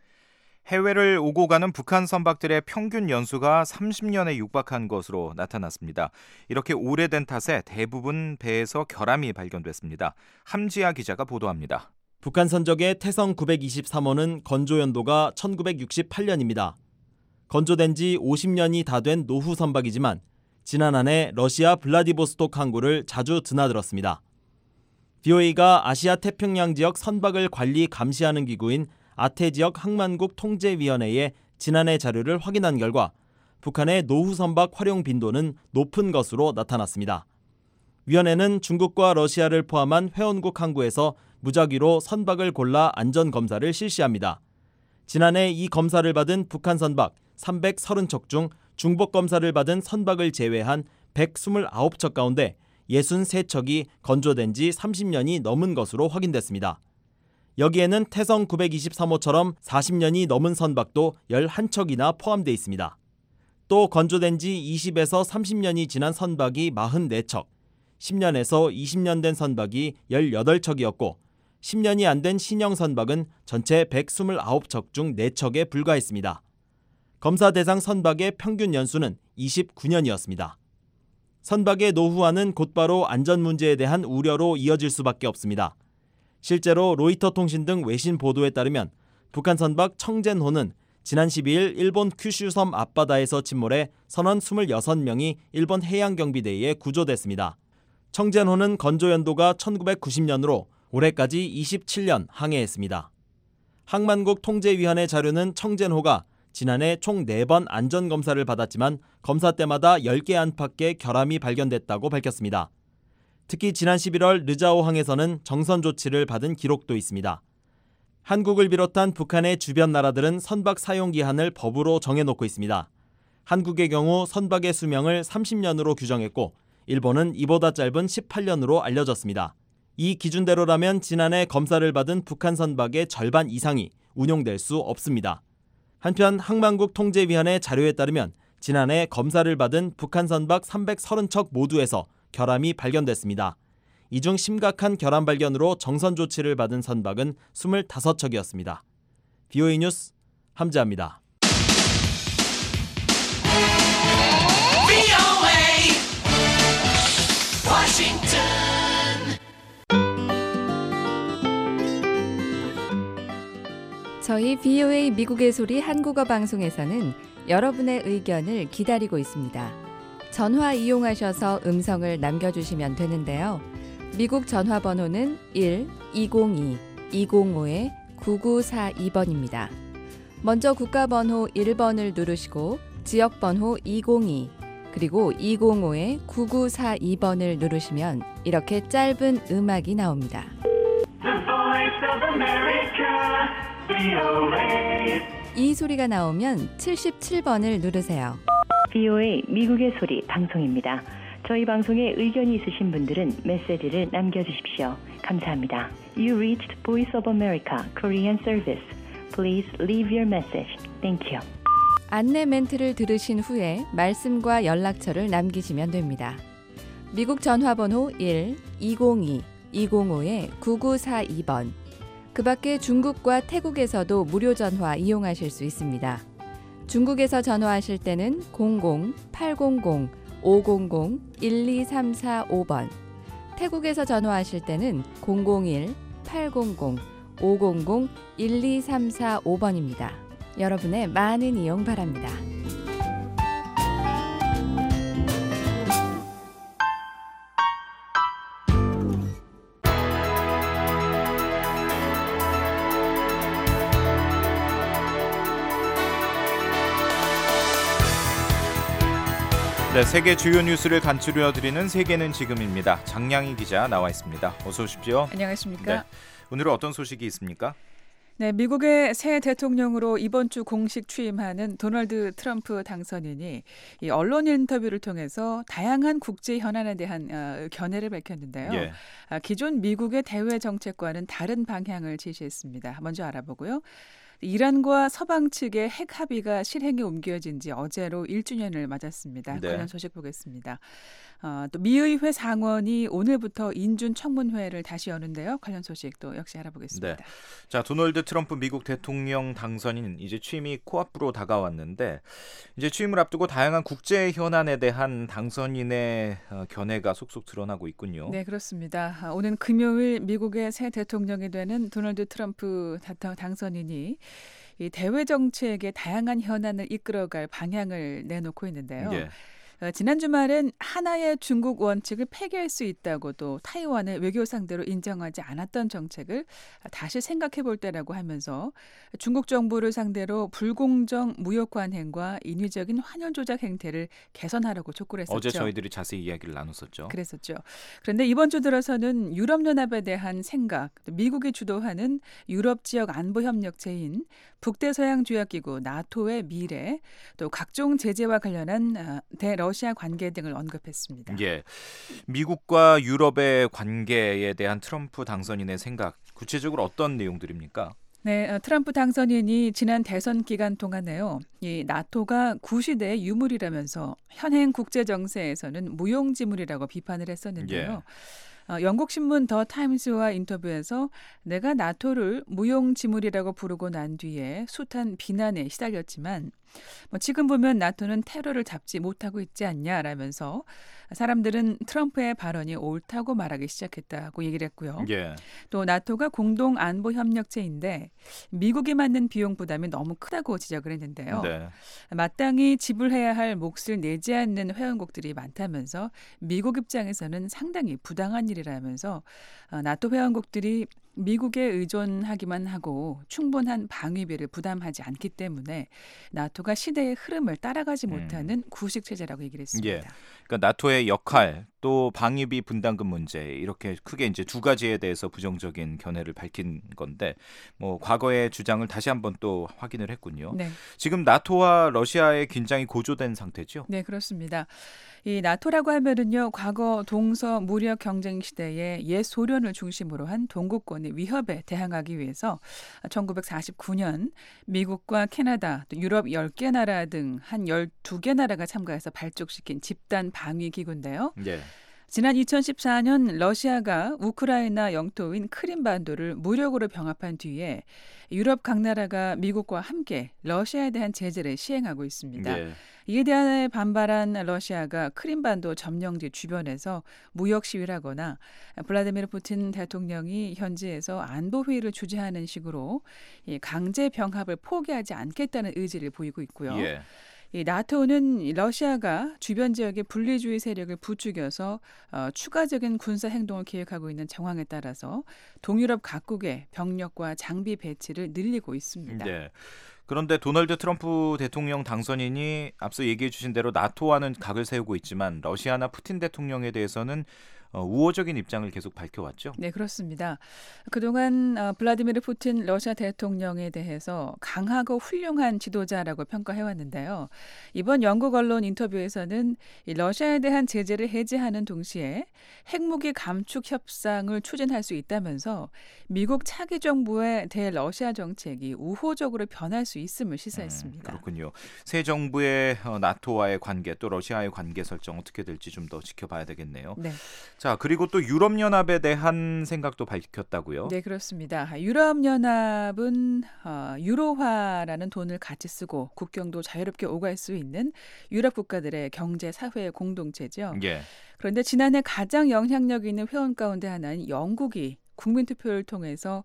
해외를 오고 가는 북한 선박들의 평균 연수가 삼십 년에 육박한 것으로 나타났습니다. 이렇게 오래된 탓에 대부분 배에서 결함이 발견됐습니다. 함지아 기자가 보도합니다. 북한 선적의 태성 구백이십삼 호는 건조 연도가 천구백육십팔 년입니다. 건조된 지 오십 년이 다 된 노후 선박이지만 지난 한 해 러시아 블라디보스톡 항구를 자주 드나들었습니다. 브이오에이가 아시아 태평양 지역 선박을 관리 감시하는 기구인 아태지역 항만국 통제위원회의 지난해 자료를 확인한 결과 북한의 노후 선박 활용 빈도는 높은 것으로 나타났습니다. 위원회는 중국과 러시아를 포함한 회원국 항구에서 무작위로 선박을 골라 안전검사를 실시합니다. 지난해 이 검사를 받은 북한 선박 삼백삼십 척 중 중복검사를 받은 선박을 제외한 백이십구 척 가운데 육십삼 척이 건조된 지 삼십 년이 넘은 것으로 확인됐습니다. 여기에는 태성 구백이십삼 호처럼 사십 년이 넘은 선박도 십일 척이나 포함되어 있습니다. 또 건조된 지 이십에서 삼십 년이 지난 선박이 사십사 척, 십 년에서 이십 년 된 선박이 십팔 척이었고 십 년이 안 된 신형 선박은 전체 백이십구 척 중 네 척에 불과했습니다. 검사 대상 선박의 평균 연수는 이십구 년이었습니다. 선박의 노후화는 곧바로 안전 문제에 대한 우려로 이어질 수밖에 없습니다. 실제로 로이터 통신 등 외신 보도에 따르면 북한 선박 청젠호는 지난 십이일 일본 큐슈섬 앞바다에서 침몰해 선원 이십육 명이 일본 해양경비대에 구조됐습니다. 청젠호는 건조 연도가 천구백구십 년으로 올해까지 이십칠 년 항해했습니다. 항만국 통제위원회 자료는 청젠호가 지난해 총 네 번 안전검사를 받았지만 검사 때마다 열 개 안팎의 결함이 발견됐다고 밝혔습니다. 특히 지난 십일월 르자오 항에서는 정선 조치를 받은 기록도 있습니다. 한국을 비롯한 북한의 주변 나라들은 선박 사용 기한을 법으로 정해놓고 있습니다. 한국의 경우 선박의 수명을 삼십 년으로 규정했고 일본은 이보다 짧은 십팔 년으로 알려졌습니다. 이 기준대로라면 지난해 검사를 받은 북한 선박의 절반 이상이 운용될 수 없습니다. 한편 항만국 통제위원회 자료에 따르면 지난해 검사를 받은 북한 선박 삼백삼십 척 모두에서 결함이 발견됐습니다. 이 중 심각한 결함 발견으로 정선 조치를 받은 선박은 이십오 척이었습니다. 비오에이 뉴스 함재합니다. 저희 비오에이 미국의 소리 한국어 방송에서는 여러분의 의견을 기다리고 있습니다. 전화 이용하셔서 음성을 남겨주시면 되는데요. 미국 전화번호는 일 이공이 이공오 구구사이 번입니다. 먼저 국가번호 일 번을 누르시고 지역번호 이공이 그리고 이공오 구구사이 번을 누르시면 이렇게 짧은 음악이 나옵니다. 이 소리가 나오면 칠십칠 번을 누르세요. 비오에이 미국의 소리 방송입니다. 저희 방송에 의견이 있으신 분들은 메시지를 남겨주십시오. 감사합니다. You reached Voice of America Korean Service. Please leave your message. Thank you. 안내 멘트를 들으신 후에 말씀과 연락처를 남기시면 됩니다. 미국 전화번호 일 이공이 이공오 구구사이 번. 그 밖에 중국과 태국에서도 무료 전화 이용하실 수 있습니다. 중국에서 전화하실 때는 공공 팔공공 오공공 일이삼사오 번, 태국에서 전화하실 때는 공공일 팔공공 오공공 일이삼사오 번입니다. 여러분의 많은 이용 바랍니다. 네, 세계 주요 뉴스를 간추려드리는 세계는 지금입니다. 장량희 기자 나와 있습니다. 어서 오십시오. 안녕하십니까? 네, 오늘은 어떤 소식이 있습니까? 네, 미국의 새 대통령으로 이번 주 공식 취임하는 도널드 트럼프 당선인이 이 언론 인터뷰를 통해서 다양한 국제 현안에 대한 어, 견해를 밝혔는데요. 예. 아, 기존 미국의 대외 정책과는 다른 방향을 제시했습니다. 먼저 알아보고요. 이란과 서방 측의 핵 합의가 실행에 옮겨진 지 어제로 일 주년을 맞았습니다. 네. 관련 소식 보겠습니다. 어, 또 미의회 상원이 오늘부터 인준 청문회를 다시 여는데요. 관련 소식도 역시 알아보겠습니다. 네. 자, 도널드 트럼프 미국 대통령 당선인 이제 취임이 코앞으로 다가왔는데 이제 취임을 앞두고 다양한 국제 현안에 대한 당선인의 어, 견해가 속속 드러나고 있군요. 네, 그렇습니다. 오는 금요일 미국의 새 대통령이 되는 도널드 트럼프 당선인이 이 대외 정책의 다양한 현안을 이끌어갈 방향을 내놓고 있는데요. 예. 어, 지난 주말엔 하나의 중국 원칙을 폐기할 수 있다고 또 타이완을 외교 상대로 인정하지 않았던 정책을 다시 생각해 볼 때라고 하면서 중국 정부를 상대로 불공정 무역 관행과 인위적인 환율 조작 행태를 개선하라고 촉구를 했었죠. 어제 저희들이 자세히 이야기를 나눴었죠. 그랬었죠. 그런데 이번 주 들어서는 유럽연합에 대한 생각, 미국이 주도하는 유럽 지역 안보협력체인 북대서양조약기구 나토의 미래, 또 각종 제재와 관련한 대러시아 관계 등을 언급했습니다. 예, 미국과 유럽의 관계에 대한 트럼프 당선인의 생각, 구체적으로 어떤 내용들입니까? 네, 트럼프 당선인이 지난 대선 기간 동안에요, 이 나토가 구시대의 유물이라면서 현행 국제 정세에서는 무용지물이라고 비판을 했었는데요. 예. 어, 영국 신문 더 타임스와 인터뷰에서 내가 나토를 무용지물이라고 부르고 난 뒤에 숱한 비난에 시달렸지만 뭐 지금 보면 나토는 테러를 잡지 못하고 있지 않냐라면서 사람들은 트럼프의 발언이 옳다고 말하기 시작했다고 얘기를 했고요. 예. 또 나토가 공동 안보 협력체인데 미국이 맞는 비용 부담이 너무 크다고 지적을 했는데요. 네. 마땅히 지불해야 할 몫을 내지 않는 회원국들이 많다면서 미국 입장에서는 상당히 부당한 일이라면서 나토 회원국들이 미국에 의존하기만 하고 충분한 방위비를 부담하지 않기 때문에 나토가 시대의 흐름을 따라가지 못하는 구식 체제라고 얘기를 했습니다. 예. 그러니까 나토의 역할 또 방위비 분담금 문제 이렇게 크게 이제 두 가지에 대해서 부정적인 견해를 밝힌 건데 뭐 과거의 주장을 다시 한번 또 확인을 했군요. 네. 지금 나토와 러시아의 긴장이 고조된 상태죠? 네, 그렇습니다. 이 나토라고 하면은요, 과거 동서 무력 경쟁 시대에 옛 소련을 중심으로 한 동구권의 위협에 대항하기 위해서 천구백사십구 년 미국과 캐나다, 또 유럽 열 개 나라 등 한 열두 개 나라가 참가해서 발족시킨 집단 방위 기구인데요. 예. 지난 이천십사 년 러시아가 우크라이나 영토인 크림반도를 무력으로 병합한 뒤에 유럽 각 나라가 미국과 함께 러시아에 대한 제재를 시행하고 있습니다. 예. 이에 대해 반발한 러시아가 크림반도 점령지 주변에서 무역 시위를 하거나 블라디미르 푸틴 대통령이 현지에서 안보회의를 주재하는 식으로 강제 병합을 포기하지 않겠다는 의지를 보이고 있고요. 예. 이 나토는 러시아가 주변 지역의 분리주의 세력을 부추겨서 어, 추가적인 군사 행동을 계획하고 있는 정황에 따라서 동유럽 각국의 병력과 장비 배치를 늘리고 있습니다. 네. 그런데 도널드 트럼프 대통령 당선인이 앞서 얘기해 주신 대로 나토와는 각을 세우고 있지만 러시아나 푸틴 대통령에 대해서는 어, 우호적인 입장을 계속 밝혀왔죠. 네, 그렇습니다. 그동안 어, 블라디미르 푸틴 러시아 대통령에 대해서 강하고 훌륭한 지도자라고 평가해왔는데요. 이번 영국 언론 인터뷰에서는 이 러시아에 대한 제재를 해제하는 동시에 핵무기 감축 협상을 추진할 수 있다면서 미국 차기 정부의 대러시아 정책이 우호적으로 변할 수 있음을 시사했습니다. 음, 그렇군요. 새 정부의 어, 나토와의 관계 또 러시아의 관계 설정 어떻게 될지 좀 더 지켜봐야 되겠네요. 네. 자, 그리고 또 유럽연합에 대한 생각도 밝혔다고요? 네, 그렇습니다. 유럽연합은 어, 유로화라는 돈을 같이 쓰고 국경도 자유롭게 오갈 수 있는 유럽 국가들의 경제, 사회 공동체죠. 예. 그런데 지난해 가장 영향력 있는 회원 가운데 하나인 영국이 국민투표를 통해서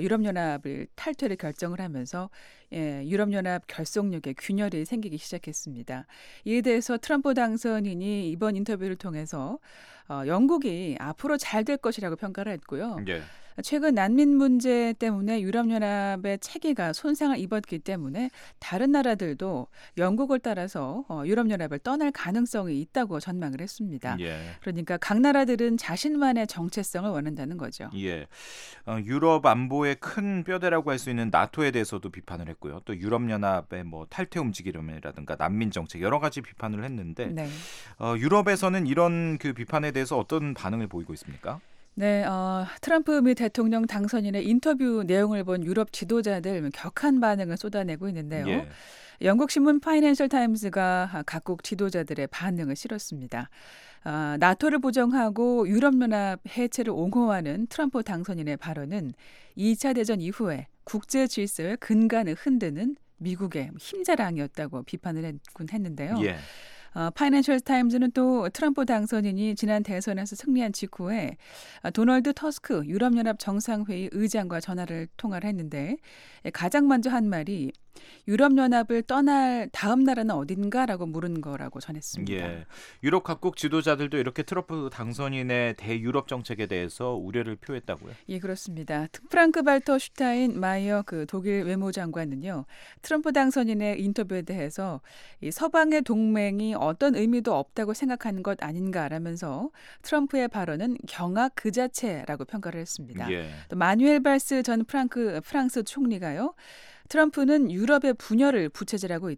유럽연합을 탈퇴를 결정을 하면서 예, 유럽연합 결속력에 균열이 생기기 시작했습니다. 이에 대해서 트럼프 당선인이 이번 인터뷰를 통해서 어, 영국이 앞으로 잘 될 것이라고 평가를 했고요. 예. 최근 난민 문제 때문에 유럽연합의 체계가 손상을 입었기 때문에 다른 나라들도 영국을 따라서 어, 유럽연합을 떠날 가능성이 있다고 전망을 했습니다. 예. 그러니까 각 나라들은 자신만의 정체성을 원한다는 거죠. 예. 어, 유럽 안보의 큰 뼈대라고 할 수 있는 나토에 대해서도 비판을 했고요. 또 유럽연합의 뭐 탈퇴 움직임이라든가 난민 정책 여러 가지 비판을 했는데 네. 어, 유럽에서는 이런 그 비판에 대해서 어떤 반응을 보이고 있습니까? 네, 어, 트럼프 미 대통령 당선인의 인터뷰 내용을 본 유럽 지도자들 격한 반응을 쏟아내고 있는데요. 예. 영국 신문 파이낸셜 타임스가 각국 지도자들의 반응을 실었습니다. 아, 나토를 부정하고 유럽연합 해체를 옹호하는 트럼프 당선인의 발언은 이 차 대전 이후에 국제 질서의 근간을 흔드는 미국의 힘자랑이었다고 비판을 했군 했는데요. 예. 어, 파이낸셜 타임즈는 또 트럼프 당선인이 지난 대선에서 승리한 직후에 도널드 터스크 유럽연합 정상회의 의장과 전화를 통화를 했는데 가장 먼저 한 말이 유럽연합을 떠날 다음 나라는 어딘가라고 물은 거라고 전했습니다. 예. 유럽 각국 지도자들도 이렇게 트럼프 당선인의 대유럽 정책에 대해서 우려를 표했다고요? 예, 그렇습니다. 프랑크 발터 슈타인 마이어 그 독일 외무장관은요. 트럼프 당선인의 인터뷰에 대해서 이 서방의 동맹이 어떤 의미도 없다고 생각하는 것 아닌가라면서 트럼프의 발언은 경악 그 자체라고 평가를 했습니다. 예. 또 마누엘 발스 전 프랑크 프랑스 총리가요. 트럼프는 유럽의 분열을 부채질하고 있다.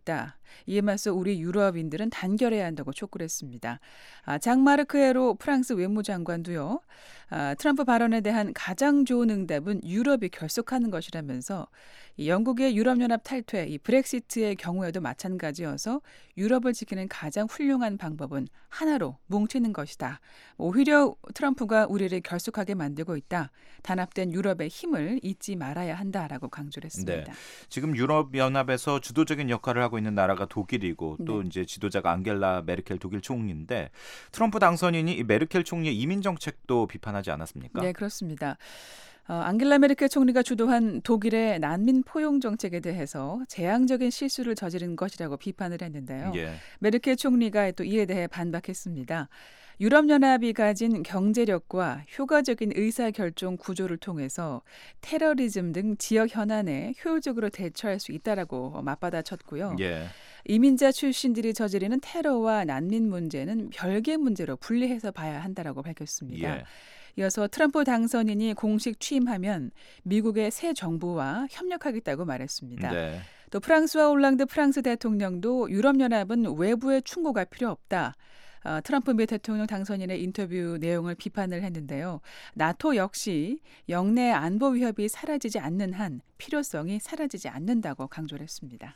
이에 맞서 우리 유럽인들은 단결해야 한다고 촉구를 했습니다. 아, 장 마르크 에로 프랑스 외무장관도요. 아, 트럼프 발언에 대한 가장 좋은 응답은 유럽이 결속하는 것이라면서 이 영국의 유럽연합 탈퇴, 이 브렉시트의 경우에도 마찬가지여서 유럽을 지키는 가장 훌륭한 방법은 하나로 뭉치는 것이다. 오히려 트럼프가 우리를 결속하게 만들고 있다. 단합된 유럽의 힘을 잊지 말아야 한다라고 강조를 했습니다. 네. 지금 유럽연합에서 주도적인 역할을 하고 있는 나라가 독일이고 또 네. 이제 지도자가 앙겔라 메르켈 독일 총리인데 트럼프 당선인이 이 메르켈 총리의 이민 정책도 비판하지 않았습니까? 네, 그렇습니다. 어, 앙겔라 메르켈 총리가 주도한 독일의 난민 포용 정책에 대해서 재앙적인 실수를 저지른 것이라고 비판을 했는데요. 예. 메르켈 총리가 또 이에 대해 반박했습니다. 유럽연합이 가진 경제력과 효과적인 의사결정 구조를 통해서 테러리즘 등 지역 현안에 효율적으로 대처할 수 있다라고 맞받아쳤고요. 예. 이민자 출신들이 저지르는 테러와 난민 문제는 별개 문제로 분리해서 봐야 한다라고 밝혔습니다. 예. 이어서 트럼프 당선인이 공식 취임하면 미국의 새 정부와 협력하겠다고 말했습니다. 네. 또 프랑스와 올랑드 프랑스 대통령도 유럽연합은 외부의 충고가 필요 없다. 어, 트럼프 미 대통령 당선인의 인터뷰 내용을 비판을 했는데요. 나토 역시 영내 안보 위협이 사라지지 않는 한 필요성이 사라지지 않는다고 강조를 했습니다.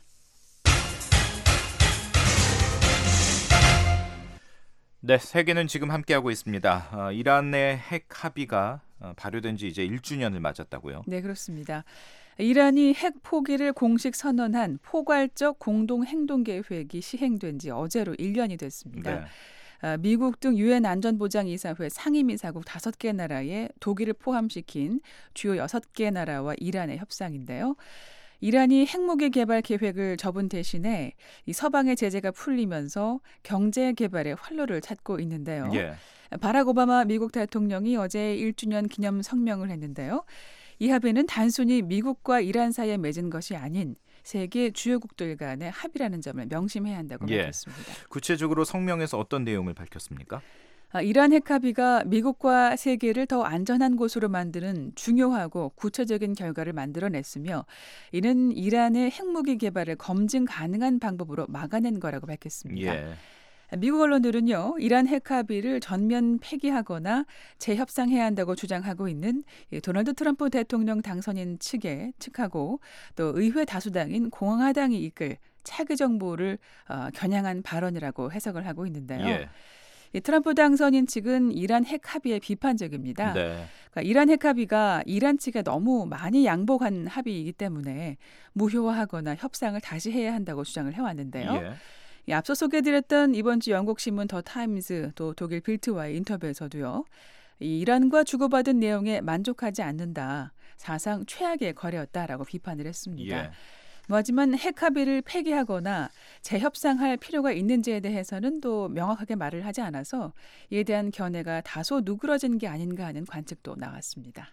네, 세계는 지금 함께하고 있습니다. 어, 이란의 핵 합의가 어, 발효된 지 이제 일 주년을 맞았다고요? 네, 그렇습니다. 이란이 핵 포기를 공식 선언한 포괄적 공동행동계획이 시행된 지 어제로 일 년이 됐습니다. 네. 미국 등 유엔 안전보장이사회 상임이사국 다섯 개 나라에 독일을 포함시킨 주요 여섯 개 나라와 이란의 협상인데요. 이란이 핵무기 개발 계획을 접은 대신에 이 서방의 제재가 풀리면서 경제 개발의 활로를 찾고 있는데요. 예. 바락 오바마 미국 대통령이 어제 일 주년 기념 성명을 했는데요. 이 합의는 단순히 미국과 이란 사이에 맺은 것이 아닌 세계 주요국들 간의 합의라는 점을 명심해야 한다고 예. 밝혔습니다. 구체적으로 성명에서 어떤 내용을 밝혔습니까? 이란 핵 합의가 미국과 세계를 더 안전한 곳으로 만드는 중요하고 구체적인 결과를 만들어냈으며 이는 이란의 핵무기 개발을 검증 가능한 방법으로 막아낸 거라고 밝혔습니다. 예. 미국 언론들은요, 이란 핵 합의를 전면 폐기하거나 재협상해야 한다고 주장하고 있는 도널드 트럼프 대통령 당선인 측에 측하고 또 의회 다수당인 공화당이 이끌 차기 정부를 어, 겨냥한 발언이라고 해석을 하고 있는데요. 예. 이 트럼프 당선인 측은 이란 핵 합의에 비판적입니다. 네. 그러니까 이란 핵 합의가 이란 측에 너무 많이 양보한 합의이기 때문에 무효화하거나 협상을 다시 해야 한다고 주장을 해왔는데요. 예. 이 앞서 소개해드렸던 이번 주 영국 신문 더 타임즈 또 독일 빌트와의 인터뷰에서도요. 이 이란과 주고받은 내용에 만족하지 않는다. 사상 최악의 거래였다라고 비판을 했습니다. 예. 뭐 하지만 핵 합의를 폐기하거나 재협상할 필요가 있는지에 대해서는 또 명확하게 말을 하지 않아서 이에 대한 견해가 다소 누그러진 게 아닌가 하는 관측도 나왔습니다.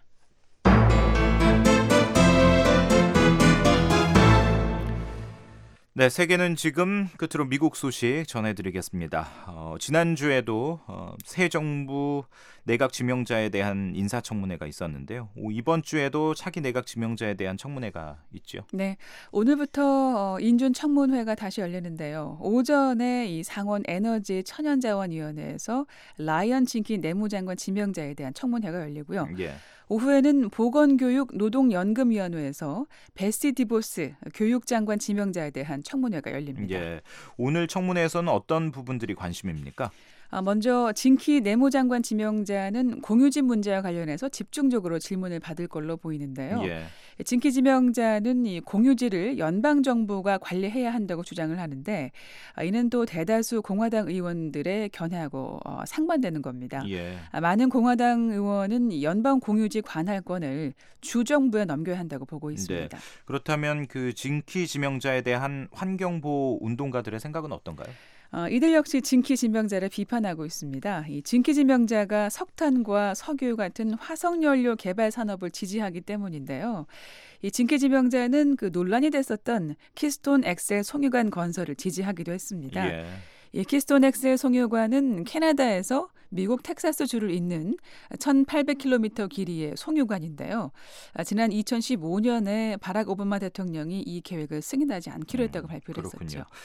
네, 세계는 지금 끝으로 미국 소식 전해드리겠습니다. 어, 지난주에도 어, 새 정부 내각 지명자에 대한 인사청문회가 있었는데요. 오, 이번 주에도 차기 내각 지명자에 대한 청문회가 있죠. 네, 오늘부터 어, 인준 청문회가 다시 열리는데요. 오전에 이 상원 에너지 천연자원위원회에서 라이언 징키 내무장관 지명자에 대한 청문회가 열리고요. 예. 오후에는 보건교육 노동연금위원회에서 베시 디보스 교육장관 지명자에 대한 청문회가 열립니다. 예. 오늘 청문회에서는 어떤 부분들이 관심입니까? 먼저 징키 내무장관 지명자는 공유진 문제와 관련해서 집중적으로 질문을 받을 걸로 보이는데요. 예. 징키 지명자는 이 공유지를 연방정부가 관리해야 한다고 주장을 하는데 이는 또 대다수 공화당 의원들의 견해하고 상반되는 겁니다. 예. 많은 공화당 의원은 연방 공유지 관할권을 주정부에 넘겨야 한다고 보고 있습니다. 네. 그렇다면 그 징키 지명자에 대한 환경보호 운동가들의 생각은 어떤가요? 어, 이들 역시 징키 지명자를 비판하고 있습니다. 이 징키 지명자가 석탄과 석유 같은 화석연료 개발 산업을 지지하기 때문인데요. 이 징키 지명자는 그 논란이 됐었던 키스톤 엑셀 송유관 건설을 지지하기도 했습니다. 예. 이 키스톤 엑셀 송유관은 캐나다에서 미국 텍사스주를 잇는 천팔백 킬로미터 길이의 송유관인데요. 지난 이천십오 년에 바락 오바마 대통령이 이 계획을 승인하지 않기로 했다고 발표를 그렇군요. 했었죠.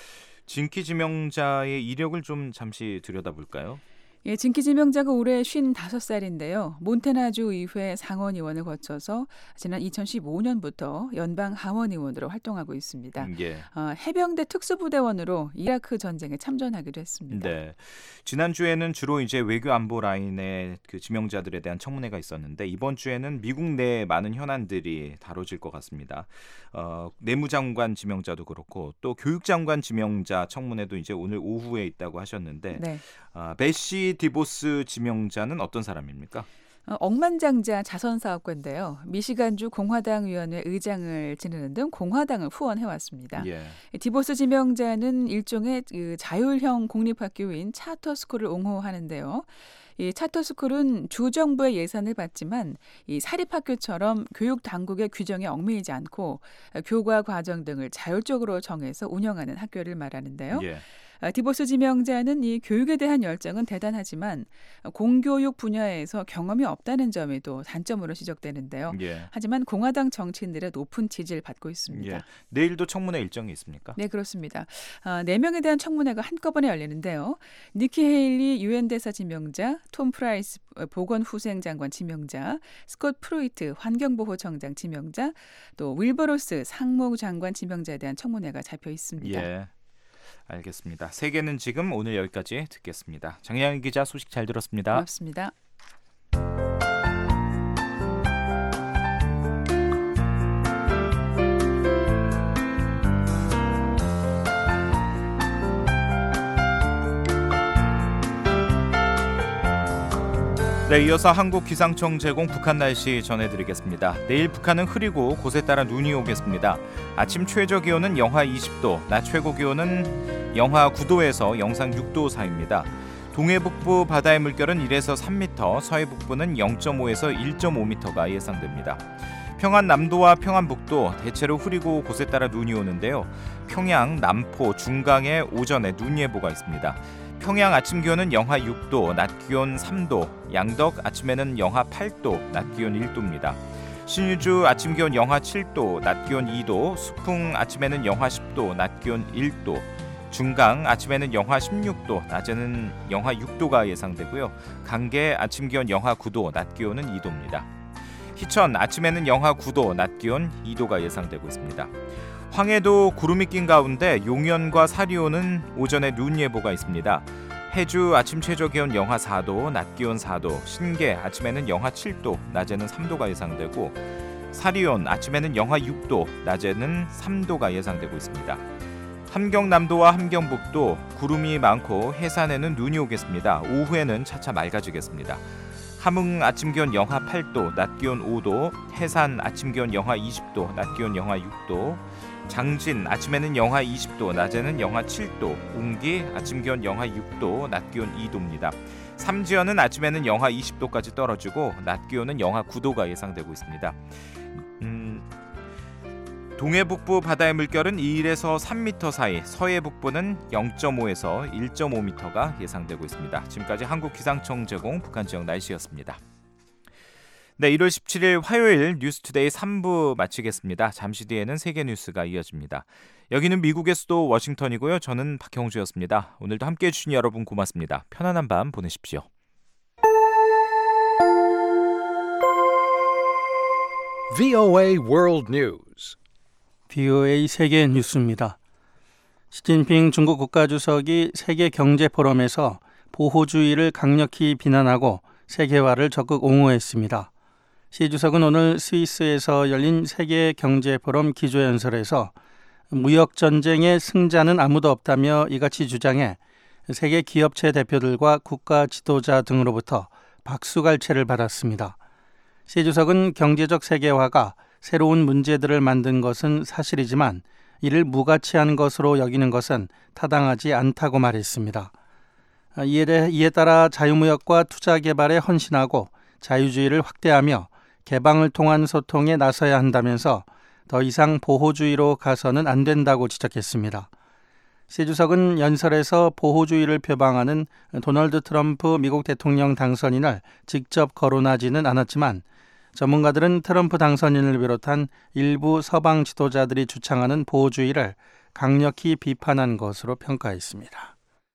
진키 지명자의 이력을 좀 잠시 들여다볼까요? 예, 진키 지명자가 올해 쉰다섯 살인데요. 몬태나주 의회 상원의원을 거쳐서 지난 이천십오 년부터 연방 하원의원으로 활동하고 있습니다. 예. 어, 해병대 특수부대원으로 이라크 전쟁에 참전하기도 했습니다. 네. 지난주에는 주로 이제 외교 안보 라인의 그 지명자들에 대한 청문회가 있었는데 이번 주에는 미국 내 많은 현안들이 다뤄질 것 같습니다. 어, 내무장관 지명자도 그렇고 또 교육장관 지명자 청문회도 이제 오늘 오후에 있다고 하셨는데 네. 아, 베시 디보스 지명자는 어떤 사람입니까? 어, 억만장자 자선사업가인데요. 미시간주 공화당 위원회 의장을 지내는 등 공화당을 후원해왔습니다. 예. 디보스 지명자는 일종의 그 자율형 공립학교인 차터스쿨을 옹호하는데요. 이 차터스쿨은 주정부의 예산을 받지만 이 사립학교처럼 교육 당국의 규정에 얽매이지 않고 교과 과정 등을 자율적으로 정해서 운영하는 학교를 말하는데요. 예. 디보스 지명자는 이 교육에 대한 열정은 대단하지만 공교육 분야에서 경험이 없다는 점이 또 단점으로 지적되는데요. 예. 하지만 공화당 정치인들의 높은 지지를 받고 있습니다. 예. 내일도 청문회 일정이 있습니까? 네, 그렇습니다. 아, 네 명에 대한 청문회가 한꺼번에 열리는데요. 니키 헤일리 유엔 대사 지명자, 톰 프라이스 보건후생장관 지명자, 스콧 프루이트 환경보호청장 지명자, 또 윌버로스 상무장관 지명자에 대한 청문회가 잡혀 있습니다. 예. 알겠습니다. 세계는 지금 오늘 여기까지 듣겠습니다. 장혜영 기자 소식 잘 들었습니다. 고맙습니다. 네, 이어서 한국기상청 제공 북한 날씨 전해드리겠습니다. 내일 북한은 흐리고 곳에 따라 눈이 오겠습니다. 아침 최저 기온은 영하 이십 도, 낮 최고 기온은 영하 구 도에서 영상 육 도 사이입니다. 동해북부 바다의 물결은 일에서 삼 미터, 서해북부는 영 점 오에서 일 점 오 미터가 예상됩니다. 평안 남도와 평안북도 대체로 흐리고 곳에 따라 눈이 오는데요. 평양, 남포, 중강에 오전에 눈 예보가 있습니다. 평양 아침 기온은 영하 육 도, 낮 기온 삼 도, 양덕 아침에는 영하 팔 도, 낮 기온 일 도입니다. 신의주 아침 기온 영하 칠 도, 낮 기온 이 도, 수풍 아침에는 영하 십 도, 낮 기온 일 도, 중강 아침에는 영하 십육 도, 낮에는 영하 육 도가 예상되고요. 강계 아침 기온 영하 구 도, 낮 기온은 이 도입니다. 희천 아침에는 영하 구 도, 낮 기온 이 도가 예상되고 있습니다. 황해도 구름이 낀 가운데 용현과 사리오는 오전에 눈 예보가 있습니다. 해주 아침 최저 기온 영하 사 도, 낮 기온 사 도, 신계 아침에는 영하 칠 도, 낮에는 삼 도가 예상되고 사리온 아침에는 영하 육 도, 낮에는 삼 도가 예상되고 있습니다. 함경남도와 함경북도 구름이 많고 해산에는 눈이 오겠습니다. 오후에는 차차 맑아지겠습니다. 함흥 아침 기온 영하 팔 도, 낮 기온 오 도, 해산 아침 기온 영하 이십 도, 낮 기온 영하 육 도, 장진 아침에는 영하 이십 도, 낮에는 영하 칠 도, 웅기 아침 기온 영하 육 도, 낮 기온 이 도입니다. 삼지연은 아침에는 영하 이십 도까지 떨어지고 낮 기온은 영하 구 도가 예상되고 있습니다. 음, 동해북부 바다의 물결은 이에서 삼 미터 사이, 서해북부는 영 점 오에서 일 점 오 미터가 예상되고 있습니다. 지금까지 한국기상청 제공 북한 지역 날씨였습니다. 네, 일월 십칠일 화요일 뉴스투데이 삼 부 마치겠습니다. 잠시 뒤에는 세계 뉴스가 이어집니다. 여기는 미국의 수도 워싱턴이고요. 저는 박형주였습니다. 오늘도 함께해 주신 여러분 고맙습니다. 편안한 밤 보내십시오. 브이오에이 World News. 브이오에이 세계 뉴스입니다. 시진핑 중국 국가주석이 세계경제포럼에서 보호주의를 강력히 비난하고 세계화를 적극 옹호했습니다. 시 주석은 오늘 스위스에서 열린 세계경제포럼 기조연설에서 무역전쟁의 승자는 아무도 없다며 이같이 주장해 세계 기업체 대표들과 국가 지도자 등으로부터 박수갈채를 받았습니다. 시 주석은 경제적 세계화가 새로운 문제들을 만든 것은 사실이지만 이를 무가치한 것으로 여기는 것은 타당하지 않다고 말했습니다. 이에, 대해, 이에 따라 자유무역과 투자 개발에 헌신하고 자유주의를 확대하며 개방을 통한 소통에 나서야 한다면서 더 이상 보호주의로 가서는 안 된다고 지적했습니다. 시 주석은 연설에서 보호주의를 표방하는 도널드 트럼프 미국 대통령 당선인을 직접 거론하지는 않았지만 전문가들은 트럼프 당선인을 비롯한 일부 서방 지도자들이 주창하는 보호주의를 강력히 비판한 것으로 평가했습니다.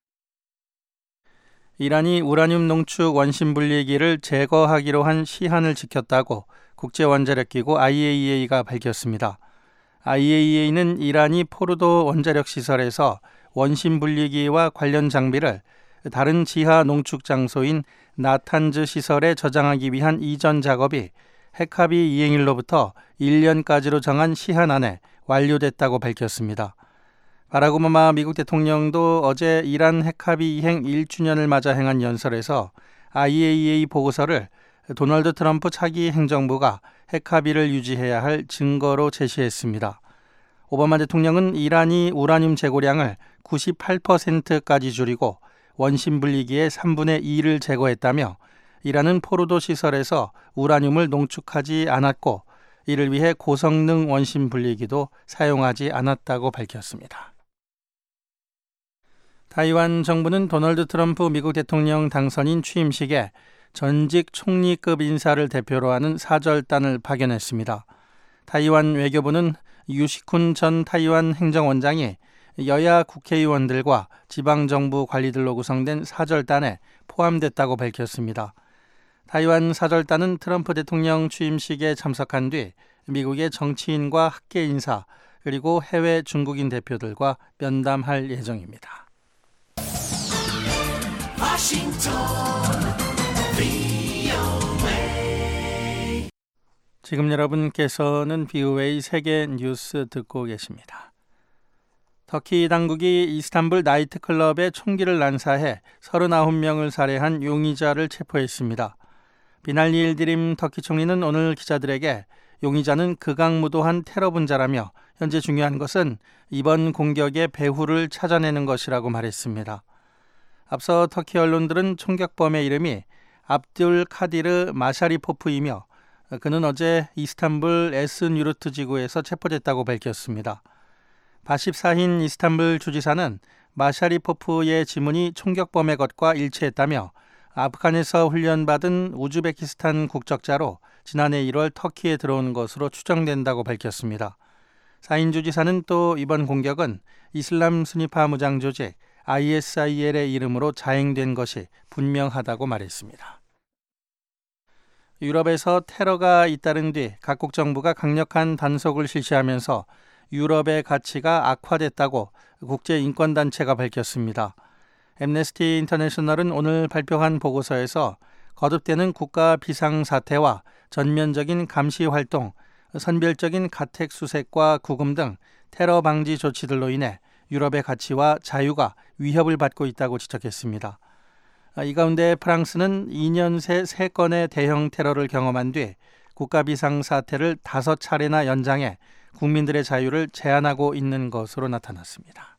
이란이 우라늄 농축 원심 분리기를 제거하기로 한 시한을 지켰다고 국제원자력기구 아이에이이에이가 밝혔습니다. 아이에이이에이는 이란이 포르도 원자력 시설에서 원심 분리기와 관련 장비를 다른 지하 농축 장소인 나탄즈 시설에 저장하기 위한 이전 작업이 핵합의 이행일로부터 일 년까지로 정한 시한 안에 완료됐다고 밝혔습니다. 바락 오바마 미국 대통령도 어제 이란 핵합의 이행 일 주년을 맞아 행한 연설에서 아이에이이에이 보고서를 도널드 트럼프 차기 행정부가 핵합의를 유지해야 할 증거로 제시했습니다. 오바마 대통령은 이란이 우라늄 재고량을 구십팔 퍼센트까지 줄이고 원심 분리기의 삼분의 이를 제거했다며 이란은 포르도 시설에서 우라늄을 농축하지 않았고 이를 위해 고성능 원심 분리기도 사용하지 않았다고 밝혔습니다. 타이완 정부는 도널드 트럼프 미국 대통령 당선인 취임식에 전직 총리급 인사를 대표로 하는 사절단을 파견했습니다. 타이완 외교부는 유시쿤 전 타이완 행정원장이 여야 국회의원들과 지방정부 관리들로 구성된 사절단에 포함됐다고 밝혔습니다. 타이완 사절단은 트럼프 대통령 취임식에 참석한 뒤 미국의 정치인과 학계 인사 그리고 해외 중국인 대표들과 면담할 예정입니다. 지금 여러분께서는 비오에이 세계 뉴스 듣고 계십니다. 터키 당국이 이스탄불 나이트클럽에 총기를 난사해 서른아홉 명을 살해한 용의자를 체포했습니다. 비날리 일드림 터키 총리는 오늘 기자들에게 용의자는 극악무도한 테러 분자라며 현재 중요한 것은 이번 공격의 배후를 찾아내는 것이라고 말했습니다. 앞서 터키 언론들은 총격범의 이름이 압둘 카디르 마샤리포프이며 그는 어제 이스탄불 에스뉴르트 지구에서 체포됐다고 밝혔습니다. 바십사힌 이스탄불 주지사는 마샤리포프의 지문이 총격범의 것과 일치했다며 아프간에서 훈련받은 우즈베키스탄 국적자로 지난해 일월 터키에 들어온 것으로 추정된다고 밝혔습니다. 사인 주지사는 또 이번 공격은 이슬람 순위파 무장 조직 아이에스아이엘의 이름으로 자행된 것이 분명하다고 말했습니다. 유럽에서 테러가 잇따른 뒤 각국 정부가 강력한 단속을 실시하면서 유럽의 가치가 악화됐다고 국제인권단체가 밝혔습니다. 앰네스티 인터내셔널은 오늘 발표한 보고서에서 거듭되는 국가 비상사태와 전면적인 감시 활동, 선별적인 가택 수색과 구금 등 테러 방지 조치들로 인해 유럽의 가치와 자유가 위협을 받고 있다고 지적했습니다. 이 가운데 프랑스는 이 년 새 세 건의 대형 테러를 경험한 뒤 국가 비상사태를 다섯 차례나 연장해 국민들의 자유를 제한하고 있는 것으로 나타났습니다.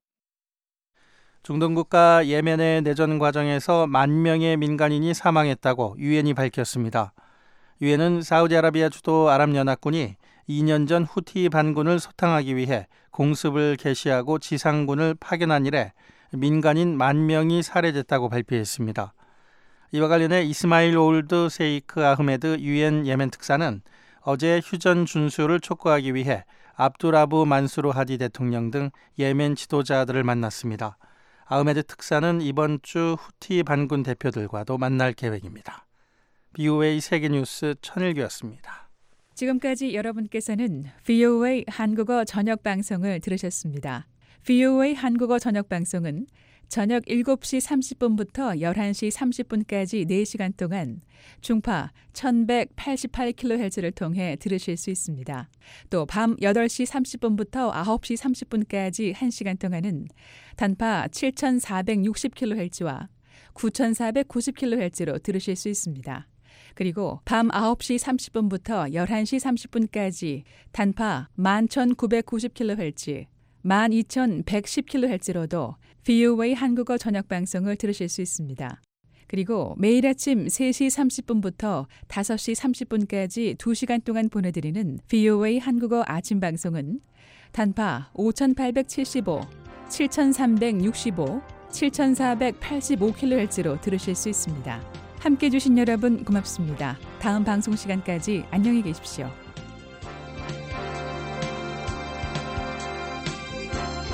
중동 국가 예멘의 내전 과정에서 만 명의 민간인이 사망했다고 유엔이 밝혔습니다. 유엔은 사우디아라비아 주도 아랍연합군이 이 년 전 후티 반군을 소탕하기 위해 공습을 개시하고 지상군을 파견한 이래 민간인 만 명이 살해됐다고 발표했습니다. 이와 관련해 이스마일 올드 세이크 아흐메드 유엔 예멘 특사는 어제 휴전 준수를 촉구하기 위해 압두라부 만수르 하디 대통령 등 예멘 지도자들을 만났습니다. 아흐메드 특사는 이번 주 후티 반군 대표들과도 만날 계획입니다. 비오에이 세계뉴스 천일규였습니다. 지금까지 여러분께서는 비오에이 한국어 저녁 방송을 들으셨습니다. 비오에이 한국어 저녁 방송은 저녁 일곱 시 삼십 분부터 열한 시 삼십 분까지 네 시간 동안 중파 천백팔십팔 킬로헤르츠를 통해 들으실 수 있습니다. 또 밤 여덟 시 삼십 분부터 아홉 시 삼십 분까지 한 시간 동안은 단파 칠천사백육십 킬로헤르츠와 구천사백구십 킬로헤르츠로 들으실 수 있습니다. 그리고 밤 아홉 시 삼십 분부터 열한 시 삼십 분까지 단파 만 천구백구십 킬로헤르츠, 만 이천백십 킬로헤르츠로도 비오에이 한국어 저녁 방송을 들으실 수 있습니다. 그리고 매일 아침 세 시 삼십 분부터 다섯 시 삼십 분까지 두 시간 동안 보내드리는 비오에이 한국어 아침 방송은 단파 오천팔백칠십오, 칠천삼백육십오, 칠천사백팔십오 킬로헤르츠로 들으실 수 있습니다. 함께해 주신 여러분 고맙습니다. 다음 방송 시간까지 안녕히 계십시오.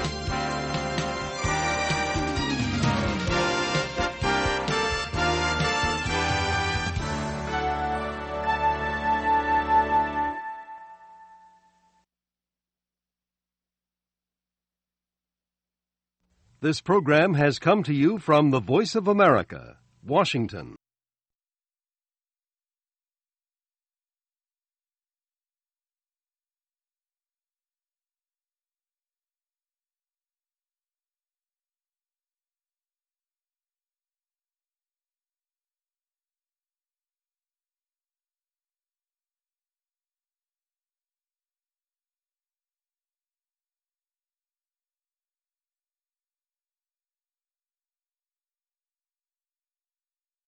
This program has come to you from the Voice of America, Washington.